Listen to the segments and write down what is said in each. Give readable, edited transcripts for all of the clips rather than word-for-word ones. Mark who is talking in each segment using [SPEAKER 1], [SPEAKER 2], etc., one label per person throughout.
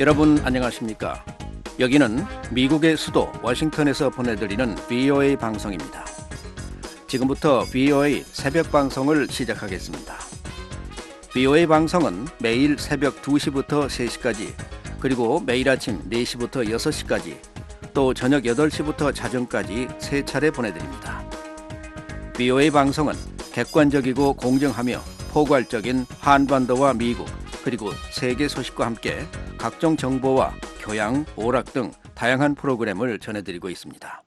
[SPEAKER 1] 여러분 안녕하십니까? 여기는 미국의 수도 워싱턴에서 보내드리는 VOA 방송입니다. 지금부터 VOA 새벽 방송을 시작하겠습니다. VOA 방송은 매일 새벽 2시부터 3시까지, 그리고 매일 아침 4시부터 6시까지, 또 저녁 8시부터 자정까지 3차례 보내드립니다. VOA 방송은 객관적이고 공정하며 포괄적인 한반도와 미국, 그리고 세계 소식과 함께 각종 정보와 교양, 오락 등 다양한 프로그램을 전해드리고 있습니다.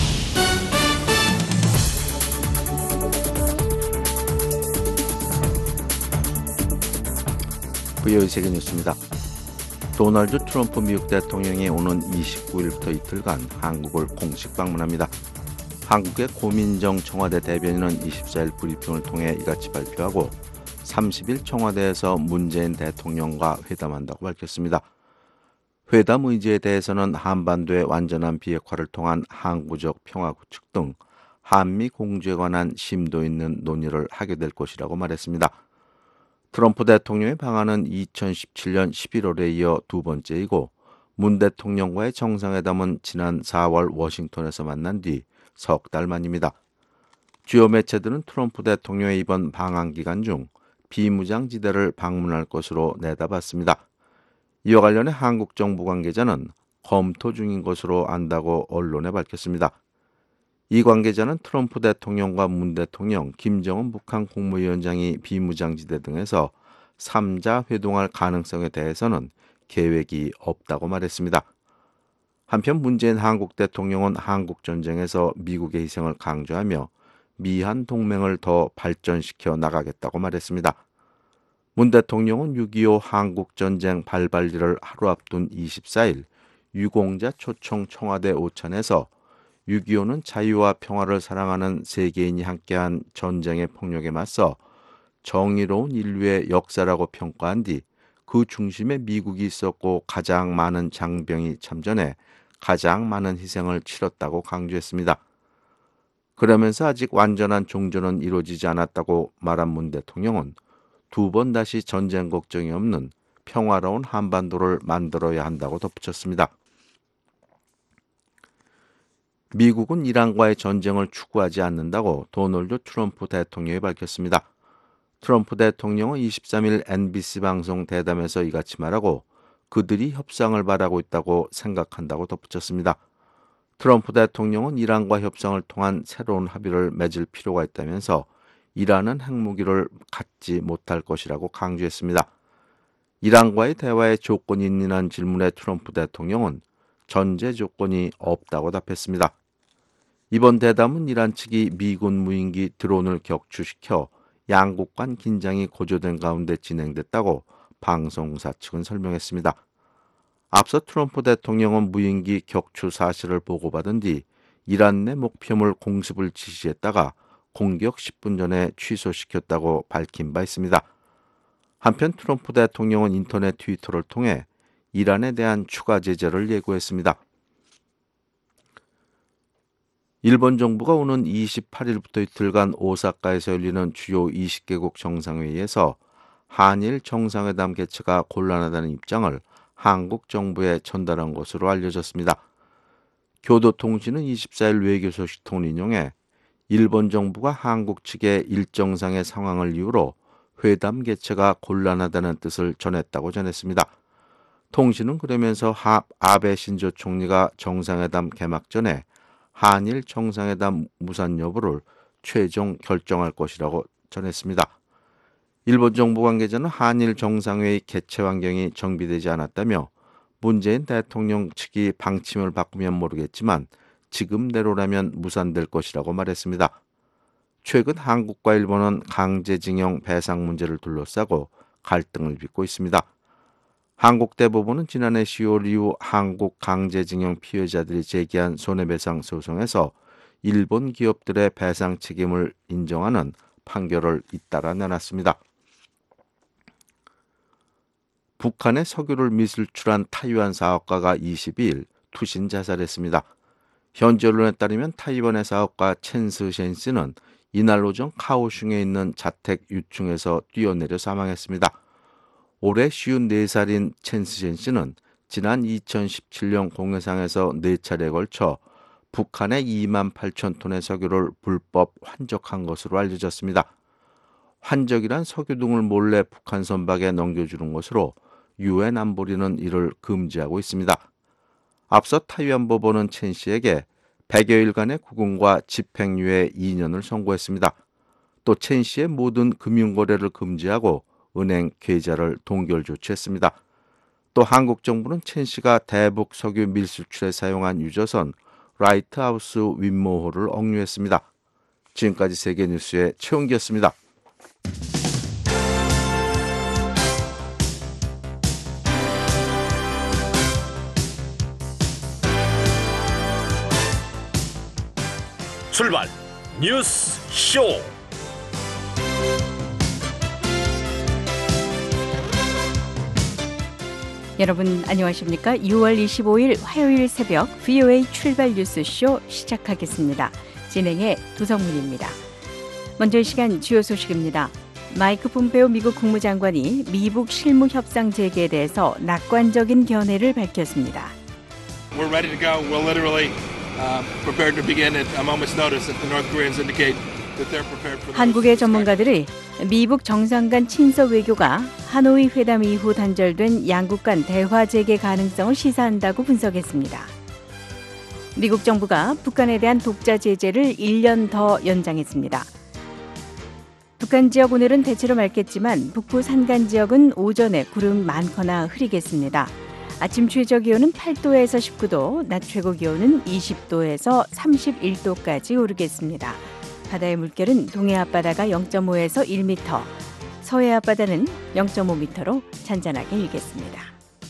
[SPEAKER 2] VOA 세계뉴스입니다. 도널드 트럼프 미국 대통령이 오는 29일부터 이틀간 한국을 공식 방문합니다. 한국의 고민정 청와대 대변인은 24일 브리핑을 통해 이같이 발표하고 30일 청와대에서 문재인 대통령과 회담한다고 밝혔습니다. 회담 의지에 대해서는 한반도의 완전한 비핵화를 통한 항구적 평화 구축 등 한미 공조에 관한 심도 있는 논의를 하게 될 것이라고 말했습니다. 트럼프 대통령의 방한은 2017년 11월에 이어 두 번째이고, 문 대통령과의 정상회담은 지난 4월 워싱턴에서 만난 뒤 석 달 만입니다. 주요 매체들은 트럼프 대통령의 이번 방한 기간 중 비무장지대를 방문할 것으로 내다봤습니다. 이와 관련해 한국 정부 관계자는 검토 중인 것으로 안다고 언론에 밝혔습니다. 이 관계자는 트럼프 대통령과 문 대통령, 김정은 북한 국무위원장이 비무장지대 등에서 3자 회동할 가능성에 대해서는 계획이 없다고 말했습니다. 한편 문재인 한국 대통령은 한국전쟁에서 미국의 희생을 강조하며 미한 동맹을 더 발전시켜 나가겠다고 말했습니다. 문 대통령은 6.25 한국전쟁 발발일을 하루 앞둔 24일 유공자 초청 청와대 오찬에서 6.25는 자유와 평화를 사랑하는 세계인이 함께한 전쟁의 폭력에 맞서 정의로운 인류의 역사라고 평가한 뒤 그 중심에 미국이 있었고 가장 많은 장병이 참전해 가장 많은 희생을 치렀다고 강조했습니다. 그러면서 아직 완전한 종전은 이루어지지 않았다고 말한 문 대통령은 두 번 다시 전쟁 걱정이 없는 평화로운 한반도를 만들어야 한다고 덧붙였습니다. 미국은 이란과의 전쟁을 추구하지 않는다고 도널드 트럼프 대통령이 밝혔습니다. 트럼프 대통령은 23일 NBC 방송 대담에서 이같이 말하고 그들이 협상을 바라고 있다고 생각한다고 덧붙였습니다. 트럼프 대통령은 이란과 협상을 통한 새로운 합의를 맺을 필요가 있다면서 이란은 핵무기를 갖지 못할 것이라고 강조했습니다. 이란과의 대화에 조건이 있느냐는 질문에 트럼프 대통령은 전제 조건이 없다고 답했습니다. 이번 대담은 이란 측이 미군 무인기 드론을 격추시켜 양국 간 긴장이 고조된 가운데 진행됐다고 방송사 측은 설명했습니다. 앞서 트럼프 대통령은 무인기 격추 사실을 보고받은 뒤 이란 내 목표물 공습을 지시했다가 공격 10분 전에 취소시켰다고 밝힌 바 있습니다. 한편 트럼프 대통령은 인터넷 트위터를 통해 이란에 대한 추가 제재를 예고했습니다. 일본 정부가 오는 28일부터 이틀간 오사카에서 열리는 주요 20개국 정상회의에서 한일 정상회담 개최가 곤란하다는 입장을 한국 정부에 전달한 것으로 알려졌습니다. 교도통신은 24일 외교소식통을 인용해 일본 정부가 한국 측의 일정상의 상황을 이유로 회담 개최가 곤란하다는 뜻을 전했다고 전했습니다. 통신은 그러면서 아베 신조 총리가 정상회담 개막 전에 한일 정상회담 무산 여부를 최종 결정할 것이라고 전했습니다. 일본 정부 관계자는 한일 정상회의 개최 환경이 정비되지 않았다며 문재인 대통령 측이 방침을 바꾸면 모르겠지만 지금대로라면 무산될 것이라고 말했습니다. 최근 한국과 일본은 강제징용 배상 문제를 둘러싸고 갈등을 빚고 있습니다. 한국 대법원은 지난해 10월 이후 한국 강제징용 피해자들이 제기한 손해배상 소송에서 일본 기업들의 배상 책임을 인정하는 판결을 잇따라 내놨습니다. 북한의 석유를 미술출한 타이완 사업가가 22일 투신 자살했습니다. 현지 언론에 따르면 타이완의 사업가 첸스셴 씨는 이날 오전 카오슝에 있는 자택 유층에서 뛰어내려 사망했습니다. 올해 54살인 첸스셴 씨는 지난 2017년 공해상에서 4차례에 걸쳐 북한의 2만 8천 톤의 석유를 불법 환적한 것으로 알려졌습니다. 환적이란 석유 등을 몰래 북한 선박에 넘겨주는 것으로 유엔 안보리는 이를 금지하고 있습니다. 앞서 타이완 법원은 첸 씨에게 100여일간의 구금과 집행유예 2년을 선고했습니다. 또 첸 씨의 모든 금융거래를 금지하고 은행 계좌를 동결 조치했습니다. 또 한국 정부는 첸 씨가 대북 석유 밀수출에 사용한 유조선 라이트하우스 윈모호를 억류했습니다. 지금까지 세계뉴스의 최은기였습니다.
[SPEAKER 3] 출발 뉴스 쇼.
[SPEAKER 4] 여러분 안녕하십니까? 6월 25일 화요일 새벽 VOA 출발 뉴스 쇼 시작하겠습니다. 진행의 도성문입니다. 먼저 이 시간 주요 소식입니다. 마이크 폼페오 미국 국무장관이 미북 실무 협상 재개에 대해서 낙관적인 견해를 밝혔습니다.
[SPEAKER 5] We're ready to go. We're literally prepared to begin at a moment's notice if the North Koreans indicate that they're prepared for.
[SPEAKER 4] 한국의 전문가들이 미북 정상 간 친서 외교가 하노이 회담 이후 단절된 양국 간 대화 재개 가능성을 시사한다고 분석했습니다. 미국 정부가 북한에 대한 독자 제재를 1년 더 연장했습니다. 북한 지역 오늘은 대체로 맑겠지만 북부 산간 지역은 오전에 구름 많거나 흐리겠습니다. 아침 최저 기온은 8도에서 19도, 낮 최고 기온은 20도에서 31도까지 오르겠습니다. 바다의 물결은 동해 앞바다가 0.5에서 1m, 서해 앞바다는 0.5m로 잔잔하게 일겠습니다.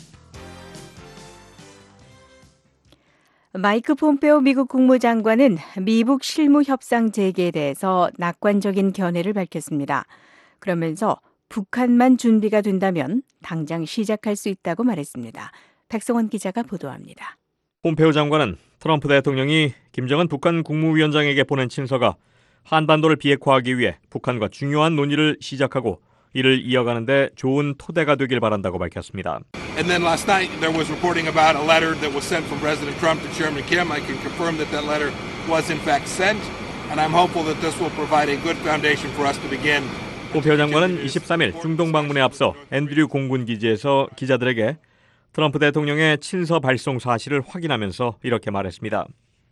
[SPEAKER 4] 마이크 폼페오 미국 국무장관은 미북 실무 협상 재개에 대해서 낙관적인 견해를 밝혔습니다. 그러면서 북한만 준비가 된다면 당장 시작할 수 있다고 말했습니다. 백성원 기자가 보도합니다.
[SPEAKER 3] 폼페오 장관은 트럼프 대통령이 김정은 북한 국무위원장에게 보낸 친서가 한반도를 비핵화하기 위해 북한과 중요한 논의를 시작하고 이를 이어가는 데 좋은 토대가 되길 바란다고 밝혔습니다.
[SPEAKER 5] And then last night there was reporting about a letter that was sent from President Trump to Chairman Kim. I can confirm that that letter was in fact sent, and I'm hopeful that this will provide a good foundation for us to begin.
[SPEAKER 3] 폼페오 장관은 23일 중동 방문에 앞서 앤드류 공군 기지에서 기자들에게 트럼프 대통령의 친서 발송 사실을 확인하면서 이렇게 말했습니다.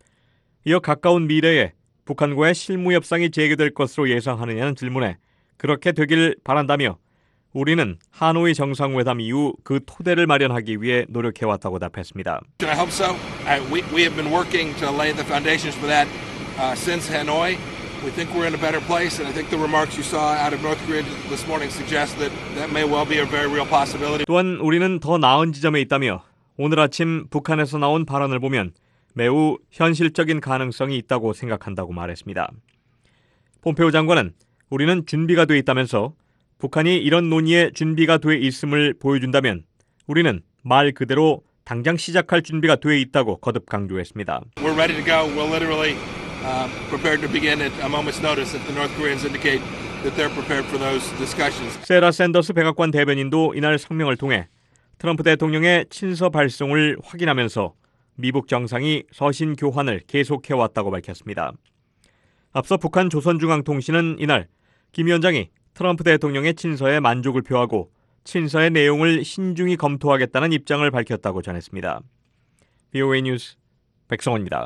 [SPEAKER 3] 이어 가까운 미래에 북한과의 실무 협상이 재개될 것으로 예상하느냐는 질문에 그렇게 되길 바란다며 우리는 하노이 정상회담 이후 그 토대를 마련하기 위해 노력해왔다고 답했습니다.
[SPEAKER 5] I hope so. We have been working to lay the foundations for that since Hanoi. We think we're in a better place, and I think the remarks you saw out of North Korea this morning suggest that that may well be a very real possibility.
[SPEAKER 3] 또한 우리는 더 나은 지점에 있다며 오늘 아침 북한에서 나온 발언을 보면 매우 현실적인 가능성이 있다고 생각한다고 말했습니다. 폼페오 장관은 우리는 준비가 돼 있다면서 북한이 이런 논의에 준비가 돼 있음을 보여준다면 우리는 말 그대로 당장 시작할 준비가 돼 있다고 거듭 강조했습니다.
[SPEAKER 5] We're ready to go. We're literally prepared to begin at a moment's notice if the North Koreans indicate that they're prepared for those discussions.
[SPEAKER 3] 세라 샌더스 백악관 대변인도 이날 성명을 통해 트럼프 대통령의 친서 발송을 확인하면서 미북 정상이 서신 교환을 계속해왔다고 밝혔습니다. 앞서 북한 조선중앙통신은 이날 김 위원장이 트럼프 대통령의 친서에 만족을 표하고 친서의 내용을 신중히 검토하겠다는 입장을 밝혔다고 전했습니다. VOA 뉴스 백성원입니다.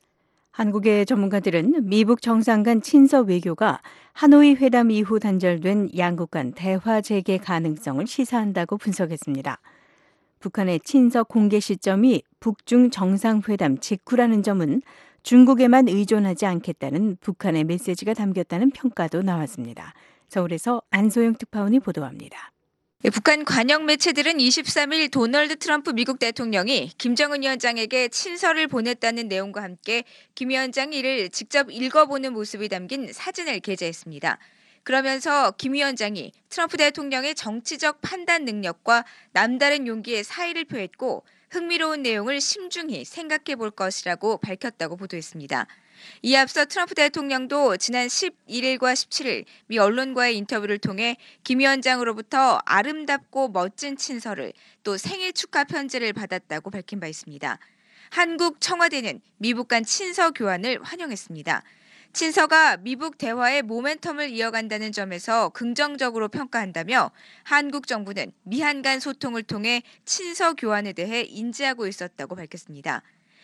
[SPEAKER 4] 한국의 전문가들은 미북 정상 간 친서 외교가 하노이 회담 이후 단절된 양국 간 대화 재개 가능성을 시사한다고 분석했습니다. 북한의 친서 공개 시점이 북중 정상회담 직후라는 점은 중국에만 의존하지 않겠다는 북한의 메시지가 담겼다는 평가도 나왔습니다. 서울에서 안소영 특파원이 보도합니다.
[SPEAKER 6] 북한 관영 매체들은 23일 도널드 트럼프 미국 대통령이 김정은 위원장에게 친서를 보냈다는 내용과 함께 김 위원장이 이를 직접 읽어보는 모습이 담긴 사진을 게재했습니다. 그러면서 김 위원장이 트럼프 대통령의 정치적 판단 능력과 남다른 용기에 사의를 표했고 흥미로운 내용을 심중히 생각해 볼 것이라고 밝혔다고 보도했습니다. 이에 앞서 트럼프 대통령도 지난 11일과 17일 미 언론과의 인터뷰를 통해 김 위원장으로부터 아름답고 멋진 친서를 또 생일 축하 편지를 받았다고 밝힌 바 있습니다. 한국 청와대는 미북 간 친서 교환을 환영했습니다. 친서가 미북 대화의 모멘텀을 이어간다는 점에서 긍정적으로 평가한다며 한국 정부는 미한 간 소통을 통해 친서 교환에 대해 인지하고 있었다고 밝혔습니다.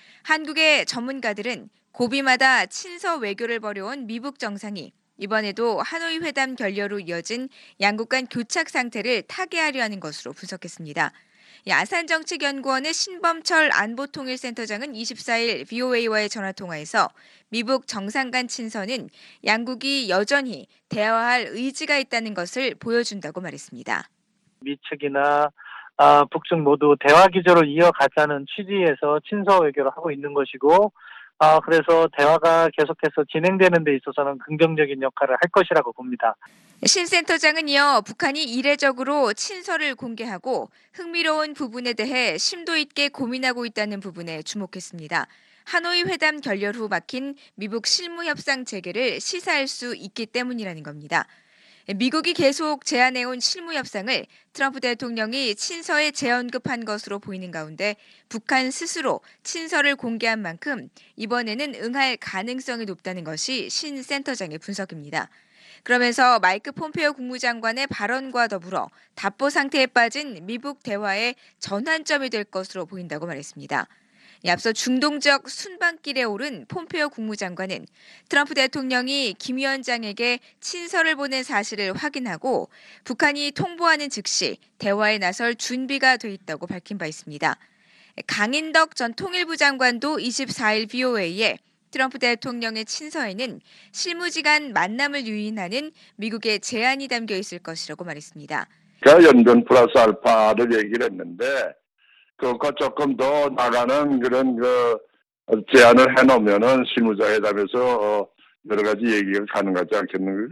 [SPEAKER 6] 한국의 전문가들은 고비마다 친서 외교를 벌여온 미북 정상이 이번에도 하노이 회담 결렬로 이어진 양국 간 교착 상태를 타개하려 하는 것으로 분석했습니다. 아산정책연구원의 신범철 안보통일센터장은 24일 VOA와의 전화통화에서 미북 정상 간 친서는 양국이 여전히 대화할 의지가 있다는 것을 보여준다고 말했습니다.
[SPEAKER 7] 미 측이나 북측 모두 대화 기조를 이어가자는 취지에서 친서 외교를 하고 있는 것이고 그래서 대화가 계속해서 진행되는 데 있어서는 긍정적인 역할을 할 것이라고 봅니다.
[SPEAKER 6] 신 센터장은 이어 북한이 이례적으로 친서를 공개하고 흥미로운 부분에 대해 심도 있게 고민하고 있다는 부분에 주목했습니다. 하노이 회담 결렬 후 막힌 미북 실무 협상 재개를 시사할 수 있기 때문이라는 겁니다. 미국이 계속 제안해온 실무 협상을 트럼프 대통령이 친서에 재언급한 것으로 보이는 가운데 북한 스스로 친서를 공개한 만큼 이번에는 응할 가능성이 높다는 것이 신 센터장의 분석입니다. 그러면서 마이크 폼페이오 국무장관의 발언과 더불어 답보 상태에 빠진 미북 대화의 전환점이 될 것으로 보인다고 말했습니다. 앞서 중동 지역 순방길에 오른 폼페이오 국무장관은 트럼프 대통령이 김 위원장에게 친서를 보낸 사실을 확인하고 북한이 통보하는 즉시 대화에 나설 준비가 돼 있다고 밝힌 바 있습니다. 강인덕 전 통일부 장관도 24일 VOA에 트럼프 대통령의 친서에는 실무지 간 만남을 유인하는 미국의 제안이 담겨 있을 것이라고 말했습니다.
[SPEAKER 8] 연변 플러스 알파를 얘기를 했는데 그것과 조금 더 나가는 그런 제안을 해놓으면은 실무자 회담에서 여러 가지 얘기가 가능하지 않겠는가.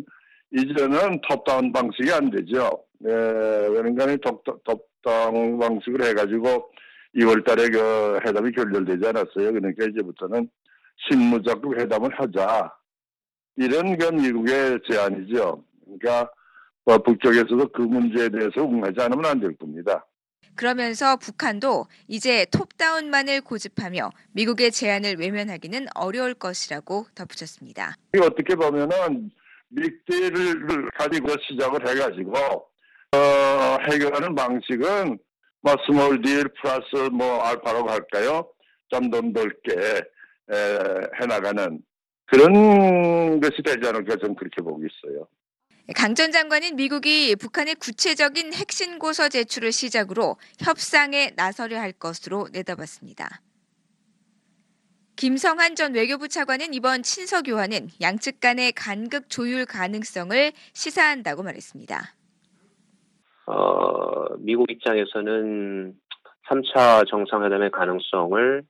[SPEAKER 8] 이제는 톱다운 방식이 안 되죠. 왜냐하면 톱다운 방식으로 해가지고 2월 달에 그 회담이 결렬되지 않았어요. 그러니까 이제부터는 실무자급 회담을 하자. 이런 게 미국의 제안이죠. 그러니까 북쪽에서도 그 문제에 대해서 응하지 않으면 안 될 겁니다.
[SPEAKER 6] 그러면서 북한도 이제 톱다운만을 고집하며 미국의 제안을 외면하기는 어려울 것이라고 덧붙였습니다.
[SPEAKER 8] 어떻게 보면은 빅딜을 가지고 시작을 해가지고 해결하는 방식은 스몰 딜 플러스 알파라고 할까요? 좀 더 넓게 해나가는 그런 것이 되지 않을까 저는 그렇게 보고 있어요.
[SPEAKER 6] 강 전 장관은 미국이 북한의 구체적인 핵신고서 제출을 시작으로 협상에 나서려 할 것으로 내다봤습니다. 김성한 전 외교부 차관은 이번 친서 교환은 양측 간의 간극 조율 가능성을 시사한다고 말했습니다.
[SPEAKER 9] 미국 입장에서는 3차 정상회담의 가능성을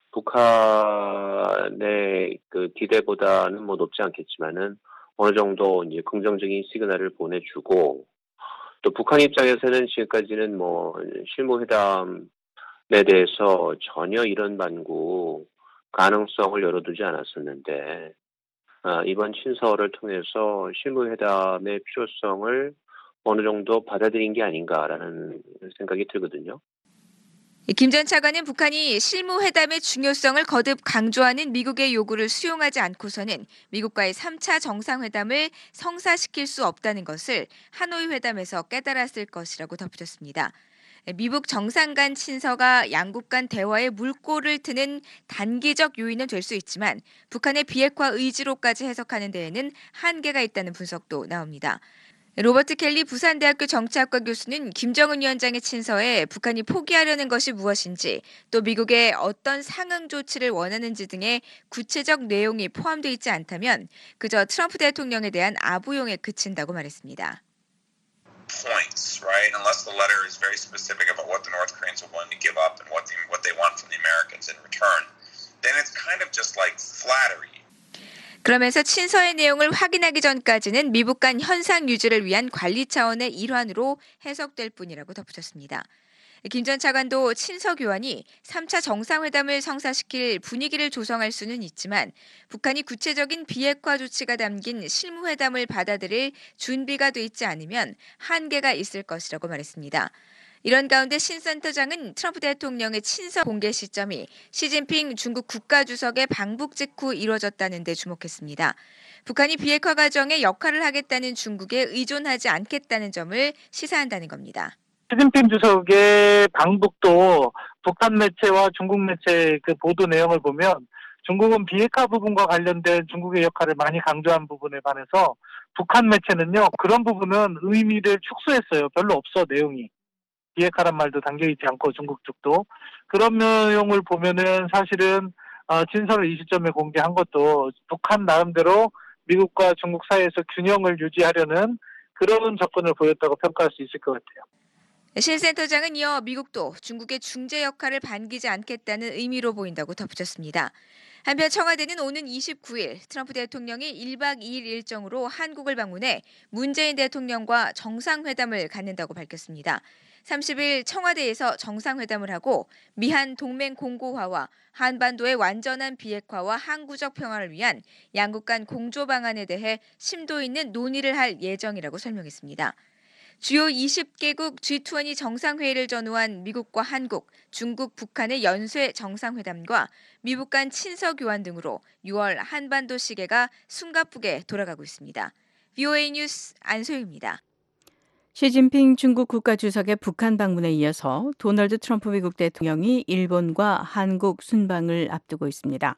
[SPEAKER 9] 북한의 그 기대보다는 높지 않겠지만은 어느 정도 이제 긍정적인 시그널을 보내주고 또 북한 입장에서는 지금까지는 실무회담에 대해서 전혀 이런 반구 가능성을 열어두지 않았었는데 이번 친서를 통해서 실무회담의 필요성을 어느 정도 받아들인 게 아닌가라는 생각이 들거든요.
[SPEAKER 6] 김 전 차관은 북한이 실무회담의 중요성을 거듭 강조하는 미국의 요구를 수용하지 않고서는 미국과의 3차 정상회담을 성사시킬 수 없다는 것을 하노이 회담에서 깨달았을 것이라고 덧붙였습니다. 미북 정상 간 친서가 양국 간 대화에 물꼬를 트는 단기적 요인은 될 수 있지만 북한의 비핵화 의지로까지 해석하는 데에는 한계가 있다는 분석도 나옵니다. 로버트 켈리 부산대학교 정치학과 교수는 김정은 위원장의 친서에 북한이 포기하려는 것이 무엇인지 또 미국의 어떤 상응 조치를 원하는지 등의 구체적 내용이 포함되어 있지 않다면 그저 트럼프 대통령에 대한 아부용에 그친다고 말했습니다.
[SPEAKER 10] Points, right? Unless the letter is very specific about what the North Koreans are willing to give up and what they want from the Americans in return, then it's kind of just like flattery.
[SPEAKER 6] 그러면서 친서의 내용을 확인하기 전까지는 미북 간 현상 유지를 위한 관리 차원의 일환으로 해석될 뿐이라고 덧붙였습니다. 김 전 차관도 친서 교환이 3차 정상회담을 성사시킬 분위기를 조성할 수는 있지만 북한이 구체적인 비핵화 조치가 담긴 실무회담을 받아들일 준비가 돼 있지 않으면 한계가 있을 것이라고 말했습니다. 이런 가운데 신 센터장은 트럼프 대통령의 친서 공개 시점이 시진핑 중국 국가주석의 방북 직후 이뤄졌다는 데 주목했습니다. 북한이 비핵화 과정에 역할을 하겠다는 중국에 의존하지 않겠다는 점을 시사한다는 겁니다.
[SPEAKER 7] 시진핑 주석의 방북도 북한 매체와 중국 매체 그 보도 내용을 보면 중국은 비핵화 부분과 관련된 중국의 역할을 많이 강조한 부분에 반해서 북한 매체는요, 그런 부분은 의미를 축소했어요. 별로 없어, 내용이. 비핵화란 말도 담겨있지 않고 중국 쪽도. 그런 내용을 보면은 사실은 친서를 이 시점에 공개한 것도 북한 나름대로 미국과 중국 사이에서 균형을 유지하려는 그런 접근을 보였다고 평가할 수 있을 것 같아요.
[SPEAKER 6] 신 센터장은 이어 미국도 중국의 중재 역할을 반기지 않겠다는 의미로 보인다고 덧붙였습니다. 한편 청와대는 오는 29일 트럼프 대통령이 1박 2일 일정으로 한국을 방문해 문재인 대통령과 정상회담을 갖는다고 밝혔습니다. 30일 청와대에서 정상회담을 하고 미한 동맹 공고화와 한반도의 완전한 비핵화와 항구적 평화를 위한 양국 간 공조 방안에 대해 심도 있는 논의를 할 예정이라고 설명했습니다. 주요 20개국 G20 정상회의를 전후한 미국과 한국, 중국, 북한의 연쇄 정상회담과 미북 간 친서 교환 등으로 6월 한반도 시계가 숨가쁘게 돌아가고 있습니다. VOA 뉴스 안소희입니다.
[SPEAKER 4] 시진핑 중국 국가주석의 북한 방문에 이어서 도널드 트럼프 미국 대통령이 일본과 한국 순방을 앞두고 있습니다.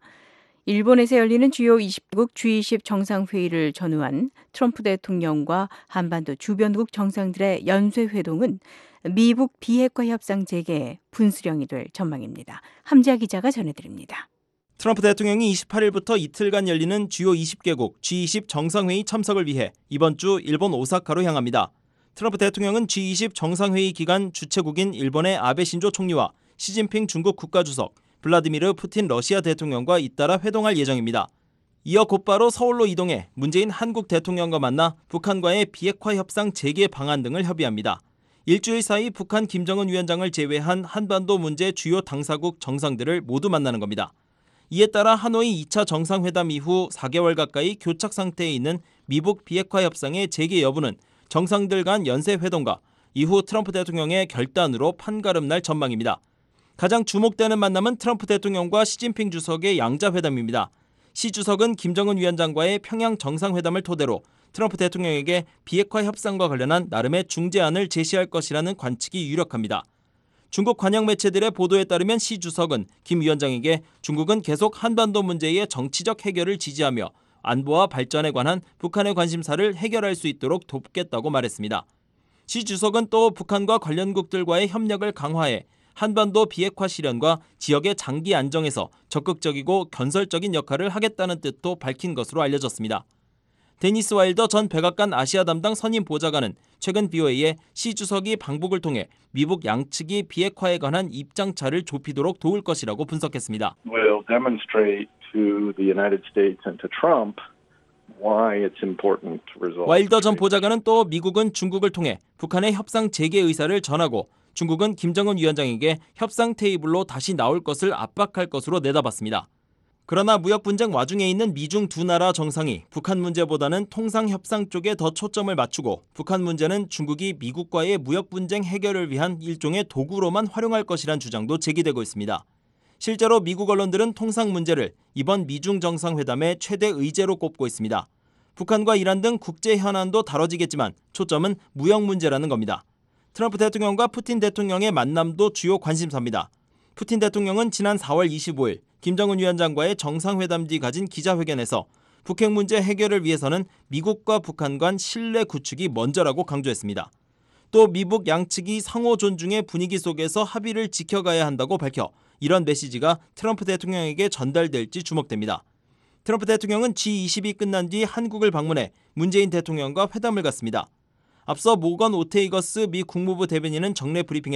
[SPEAKER 4] 일본에서 열리는 주요 20개국 G20 정상회의를 전후한 트럼프 대통령과 한반도 주변국 정상들의 연쇄회동은 미북 비핵화 협상 재개의 분수령이 될 전망입니다. 함지아 기자가 전해드립니다.
[SPEAKER 11] 트럼프 대통령이 28일부터 이틀간 열리는 주요 20개국 G20 정상회의 참석을 위해 이번 주 일본 오사카로 향합니다. 트럼프 대통령은 G20 정상회의 기간 주최국인 일본의 아베 신조 총리와 시진핑 중국 국가주석, 블라디미르 푸틴 러시아 대통령과 잇따라 회동할 예정입니다. 이어 곧바로 서울로 이동해 문재인 한국 대통령과 만나 북한과의 비핵화 협상 재개 방안 등을 협의합니다. 일주일 사이 북한 김정은 위원장을 제외한 한반도 문제 주요 당사국 정상들을 모두 만나는 겁니다. 이에 따라 하노이 2차 정상회담 이후 4개월 가까이 교착 상태에 있는 미북 비핵화 협상의 재개 여부는 정상들 간 연쇄회동과 이후 트럼프 대통령의 결단으로 판가름 날 전망입니다. 가장 주목되는 만남은 트럼프 대통령과 시진핑 주석의 양자회담입니다. 시 주석은 김정은 위원장과의 평양 정상회담을 토대로 트럼프 대통령에게 비핵화 협상과 관련한 나름의 중재안을 제시할 것이라는 관측이 유력합니다. 중국 관영 매체들의 보도에 따르면 시 주석은 김 위원장에게 중국은 계속 한반도 문제의 정치적 해결을 지지하며 안보와 발전에 관한 북한의 관심사를 해결할 수 있도록 돕겠다고 말했습니다. 시 주석은 또 북한과 관련국들과의 협력을 강화해 한반도 비핵화 실현과 지역의 장기 안정에서 적극적이고 건설적인 역할을 하겠다는 뜻도 밝힌 것으로 알려졌습니다. 데니스 와일더 전 백악관 아시아 담당 선임 보좌관은 최근 BOA에 시 주석이 방북을 통해 미북 양측이 비핵화에 관한 입장차를 좁히도록 도울 것이라고 분석했습니다.
[SPEAKER 12] Will demonstrate to the United States and to Trump why it's important to resolve.
[SPEAKER 11] 와일더 전 보좌관은 또 미국은 중국을 통해 북한의 협상 재개 의사를 전하고 중국은 김정은 위원장에게 협상 테이블로 다시 나올 것을 압박할 것으로 내다봤습니다. 그러나 무역 분쟁 와중에 있는 미중 두 나라 정상이 북한 문제보다는 통상 협상 쪽에 더 초점을 맞추고 북한 문제는 중국이 미국과의 무역 분쟁 해결을 위한 일종의 도구로만 활용할 것이란 주장도 제기되고 있습니다. 실제로 미국 언론들은 통상 문제를 이번 미중 정상회담의 최대 의제로 꼽고 있습니다. 북한과 이란 등 국제 현안도 다뤄지겠지만 초점은 무역 문제라는 겁니다. 트럼프 대통령과 푸틴 대통령의 만남도 주요 관심사입니다. 푸틴 대통령은 지난 4월 25일 김정은 위원장과의 정상회담 뒤 가진 기자회견에서 북핵 문제 해결을 위해서는 미국과 북한 간 신뢰 구축이 먼저라고 강조했습니다. 또 미북 양측이 상호 존중의 분위기 속에서 합의를 지켜가야 한다고 밝혀 이런 메시지가 트럼프 대통령에게 전달될지 주목됩니다. 트럼프 대통령은 G20이 끝난 뒤 한국을 방문해 문재인 대통령과 회담을 갖습니다. 앞서 모건 오테이거스 미 국무부 대변인은 정례 브리핑에서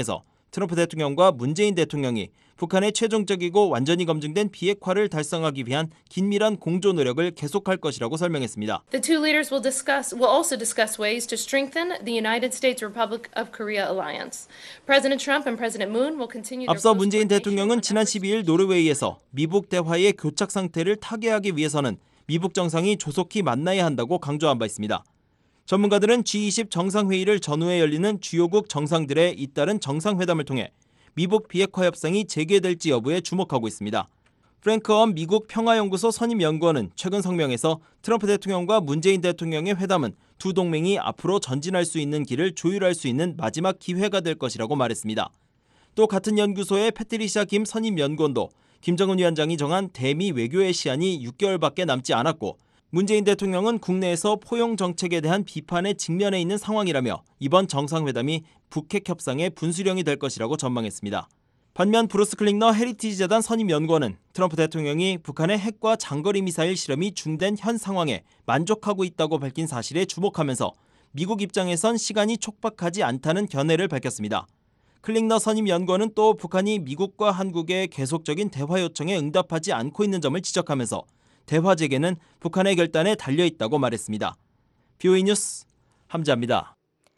[SPEAKER 11] 트럼프 대통령과 문재인 대통령이 북한의 최종적이고 완전히 검증된 비핵화를 달성하기 위한 긴밀한 공조 노력을 계속할 것이라고 설명했습니다.
[SPEAKER 13] The two leaders will also discuss ways to strengthen the United States Republic of Korea alliance. President Trump and President Moon will continue.
[SPEAKER 11] 앞서 문재인 대통령은 지난 12일 노르웨이에서 미북 대화의 교착 상태를 타개하기 위해서는 미북 정상이 조속히 만나야 한다고 강조한 바 있습니다. 전문가들은 G20 정상회의를 전후에 열리는 주요국 정상들의 잇따른 정상회담을 통해 미북 비핵화 협상이 재개될지 여부에 주목하고 있습니다. 프랭크 엄 미국 평화연구소 선임연구원은 최근 성명에서 트럼프 대통령과 문재인 대통령의 회담은 두 동맹이 앞으로 전진할 수 있는 길을 조율할 수 있는 마지막 기회가 될 것이라고 말했습니다. 또 같은 연구소의 패트리샤 김 선임연구원도 김정은 위원장이 정한 대미 외교의 시한이 6개월밖에 남지 않았고 문재인 대통령은 국내에서 포용 정책에 대한 비판에 직면해 있는 상황이라며 이번 정상회담이 북핵 협상의 분수령이 될 것이라고 전망했습니다. 반면 브루스 클링너 헤리티지 재단 선임연구원은 트럼프 대통령이 북한의 핵과 장거리 미사일 실험이 중단된 현 상황에 만족하고 있다고 밝힌 사실에 주목하면서 미국 입장에선 시간이 촉박하지 않다는 견해를 밝혔습니다. 클링너 선임연구원은 또 북한이 미국과 한국의 계속적인 대화 요청에 응답하지 않고 있는 점을 지적하면서 대화 재개는 북한의 결단에 달려있다고 말했습니다. BOE 뉴스 함자입니다.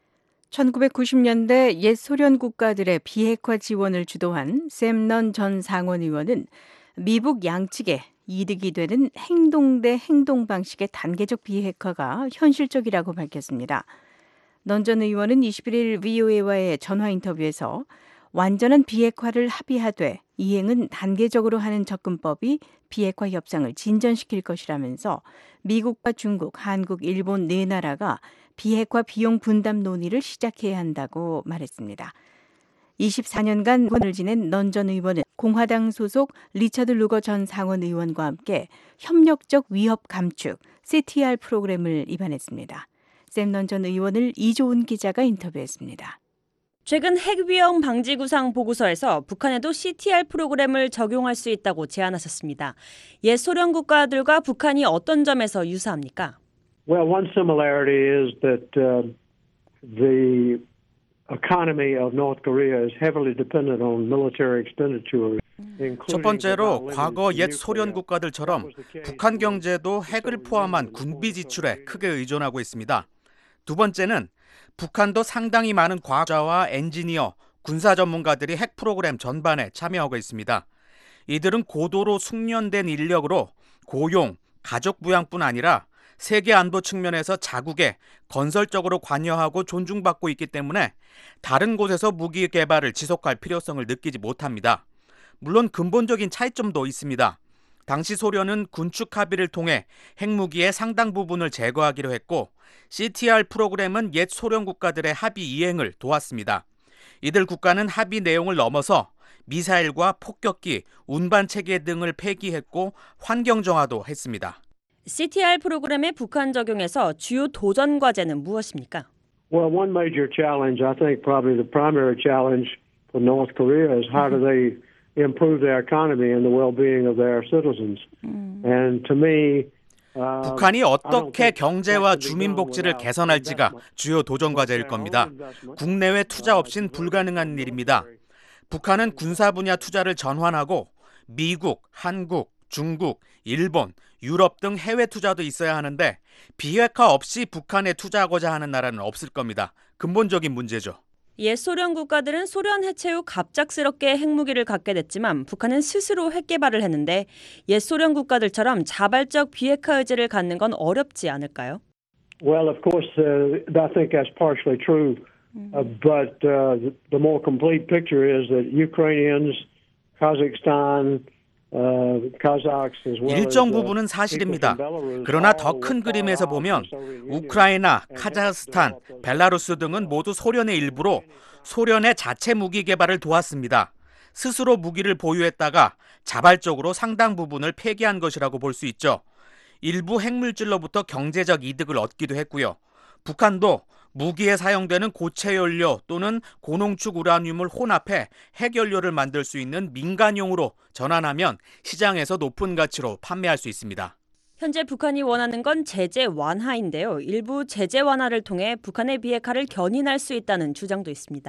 [SPEAKER 4] 1990년대 옛 소련 국가들의 비핵화 지원을 주도한 샘넌 전 상원의원은 미북 양측에 이득이 되는 행동 대 행동 방식의 단계적 비핵화가 현실적이라고 밝혔습니다. 넌 전 의원은 21일 VOA와의 전화 인터뷰에서 완전한 비핵화를 합의하되 이행은 단계적으로 하는 접근법이 비핵화 협상을 진전시킬 것이라면서 미국과 중국, 한국, 일본 네 나라가 비핵화 비용 분담 논의를 시작해야 한다고 말했습니다. 24년간 권을 지낸 넌 전 의원은 공화당 소속 리처드 루거 전 상원 의원과 함께 협력적 위협 감축 CTR 프로그램을 입안했습니다. 샘넌 전 의원을 이조은 기자가 인터뷰했습니다.
[SPEAKER 14] 최근 핵위험 방지 구상 보고서에서 북한에도 CTR 프로그램을 적용할 수 있다고 제안하셨습니다. 옛 소련 국가들과 북한이 어떤 점에서 유사합니까?
[SPEAKER 15] Well, one similarity is that the economy of North Korea is heavily dependent on military expenditure.
[SPEAKER 16] 첫 번째로 과거 옛 소련 국가들처럼 북한 경제도 핵을 포함한 군비 지출에 크게 의존하고 있습니다. 두 번째는 북한도 상당히 많은 과학자와 엔지니어, 군사 전문가들이 핵 프로그램 전반에 참여하고 있습니다. 이들은 고도로 숙련된 인력으로 고용, 가족 부양뿐 아니라 세계 안보 측면에서 자국에 건설적으로 관여하고 존중받고 있기 때문에 다른 곳에서 무기 개발을 지속할 필요성을 느끼지 못합니다. 물론 근본적인 차이점도 있습니다. 당시 소련은 군축 합의를 통해 핵무기의 상당 부분을 제거하기로 했고 CTR 프로그램은 옛 소련 국가들의 합의 이행을 도왔습니다. 이들 국가는 합의 내용을 넘어서 미사일과 폭격기, 운반 체계 등을 폐기했고 환경 정화도 했습니다.
[SPEAKER 14] CTR 프로그램의 북한 적용에서 주요 도전 과제는 무엇입니까?
[SPEAKER 15] Well, one major challenge, I think probably the primary challenge for North Korea is how do they improve their economy and the well-being of their citizens. And to me,
[SPEAKER 16] 북한이 어떻게 경제와 주민 복지를 개선할지가 주요 도전 과제일 겁니다. 국내외 투자 없인 불가능한 일입니다. 북한은 군사 분야 투자를 전환하고 미국, 한국, 중국, 일본, 유럽 등 해외 투자도 있어야 하는데 비핵화 없이 북한에 투자하고자 하는 나라는 없을 겁니다. 근본적인 문제죠.
[SPEAKER 14] 옛 소련 국가들은 소련 해체 후 갑작스럽게 핵무기를 갖게 됐지만 북한은 스스로 핵 개발을 했는데 옛 소련 국가들처럼 자발적 비핵화 의지를 갖는 건 어렵지 않을까요?
[SPEAKER 15] Well, of course, I think that's partially true. But the more complete picture is that Ukrainians, Kazakhstan,
[SPEAKER 16] 일정 부분은 사실입니다. 그러나 더 큰 그림에서 보면 우크라이나, 카자흐스탄, 벨라루스 등은 모두 소련의 일부로 소련의 자체 무기 개발을 도왔습니다. 스스로 무기를 보유했다가 자발적으로 상당 부분을 폐기한 것이라고 볼 수 있죠. 일부 핵물질로부터 경제적 이득을 얻기도 했고요. 북한도 무기에 사용되는 고체 연료 또는 고농축 우라늄을 혼합해 핵연료를 만들 수 있는 민간용으로 전환하면 시장에서 높은 가치로 판매할 수 있습니다.
[SPEAKER 14] 현재 북한이 원하는 건 제재 완화인데요. 일부 제재 완화를 통해 북한의 비핵화를 견인할 수 있다는 주장도 있습니다.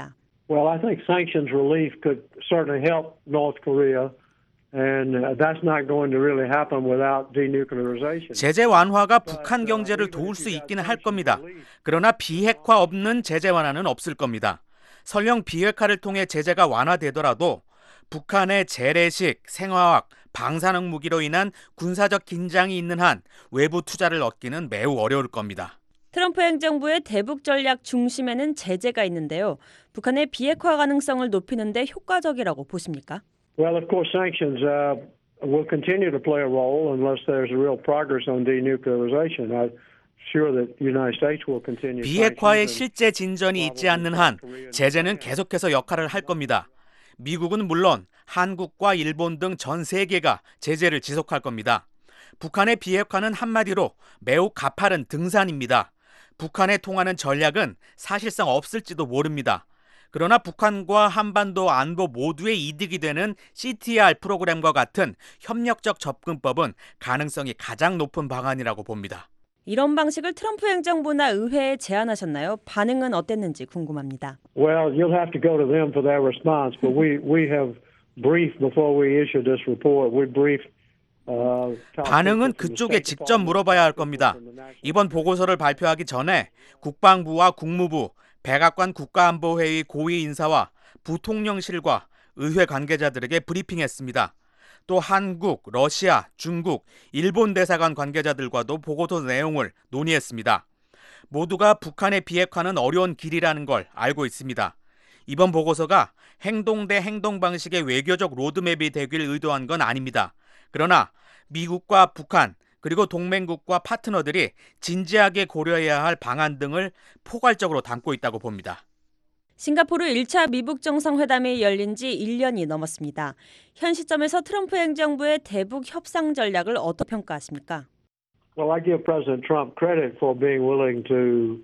[SPEAKER 15] Well, I think sanctions relief could certainly help North Korea, and that's not going to really happen without denuclearization.
[SPEAKER 16] 제재 완화가 북한 경제를 도울 수 있기는 할 겁니다. 그러나 비핵화 없는 제재 완화는 없을 겁니다. 설령 비핵화를 통해 제재가 완화되더라도 북한의 재래식, 생화학, 방사능 무기로 인한 군사적 긴장이 있는 한 외부 투자를 얻기는 매우 어려울 겁니다.
[SPEAKER 14] 트럼프 행정부의 대북 전략 중심에는 제재가 있는데요. 북한의 비핵화 가능성을 높이는 데 효과적이라고 보십니까?
[SPEAKER 15] Well, of course, sanctions will continue to play a role unless there's real progress on denuclearization. I'm sure that the United States will continue.
[SPEAKER 16] 비핵화에 실제 진전이 있지 않는 한 제재는 계속해서 역할을 할 겁니다. 미국은 물론 한국과 일본 등 전 세계가 제재를 지속할 겁니다. 북한의 비핵화는 한마디로 매우 가파른 등산입니다. 북한에 통하는 전략은 사실상 없을지도 모릅니다. 그러나 북한과 한반도 안보 모두의 이득이 되는 CTR 프로그램과 같은 협력적 접근법은 가능성이 가장 높은 방안이라고 봅니다.
[SPEAKER 14] 이런 방식을 트럼프 행정부나 의회에 제안하셨나요? 반응은 어땠는지 궁금합니다.
[SPEAKER 15] Well, you'll have to go to them for their response, but we have briefed before we issued this report. We briefed
[SPEAKER 16] 반응은 그쪽에 직접 물어봐야 할 겁니다. 이번 보고서를 발표하기 전에 국방부와 국무부, 백악관 국가안보회의 고위 인사와 부통령실과 의회 관계자들에게 브리핑했습니다. 또 한국, 러시아, 중국, 일본 대사관 관계자들과도 보고서 내용을 논의했습니다. 모두가 북한의 비핵화는 어려운 길이라는 걸 알고 있습니다. 이번 보고서가 행동 대 행동 방식의 외교적 로드맵이 되길 의도한 건 아닙니다. 그러나 미국과 북한 그리고 동맹국과 파트너들이 진지하게 고려해야 할 방안 등을 포괄적으로 담고 있다고 봅니다.
[SPEAKER 14] 싱가포르 1차 미북 정상회담이 열린 지 1년이 넘었습니다. 현 시점에서 트럼프 행정부의 대북 협상 전략을 어떻게 평가하십니까?
[SPEAKER 15] Well, I give President Trump credit for being willing to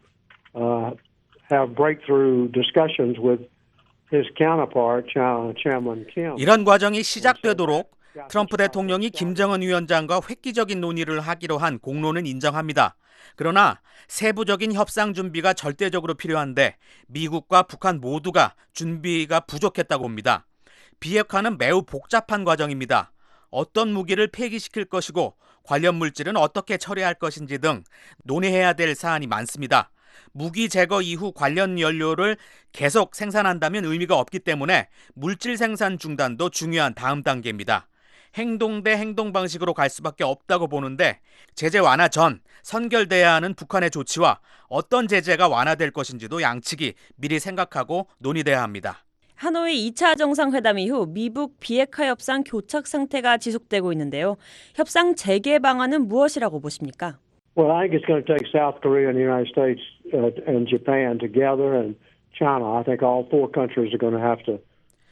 [SPEAKER 15] have breakthrough discussions with his counterpart, Chairman Kim.
[SPEAKER 16] 이런 과정이 시작되도록 트럼프 대통령이 김정은 위원장과 획기적인 논의를 하기로 한 공로는 인정합니다. 그러나 세부적인 협상 준비가 절대적으로 필요한데 미국과 북한 모두가 준비가 부족했다고 봅니다. 비핵화는 매우 복잡한 과정입니다. 어떤 무기를 폐기시킬 것이고 관련 물질은 어떻게 처리할 것인지 등 논의해야 될 사안이 많습니다. 무기 제거 이후 관련 연료를 계속 생산한다면 의미가 없기 때문에 물질 생산 중단도 중요한 다음 단계입니다. 행동 대 행동 방식으로 갈 수밖에 없다고 보는데 제재 완화 전 선결돼야 하는 북한의 조치와 어떤 제재가 완화될 것인지도 양측이 미리 생각하고 논의돼야 합니다.
[SPEAKER 14] 하노이 2차 정상회담 이후 미북 비핵화 협상 교착 상태가 지속되고 있는데요. 협상 재개 방안은 무엇이라고 보십니까?
[SPEAKER 15] Well, I think it's going to take South Korea and the United States and Japan together and China. I think all four countries are going to have to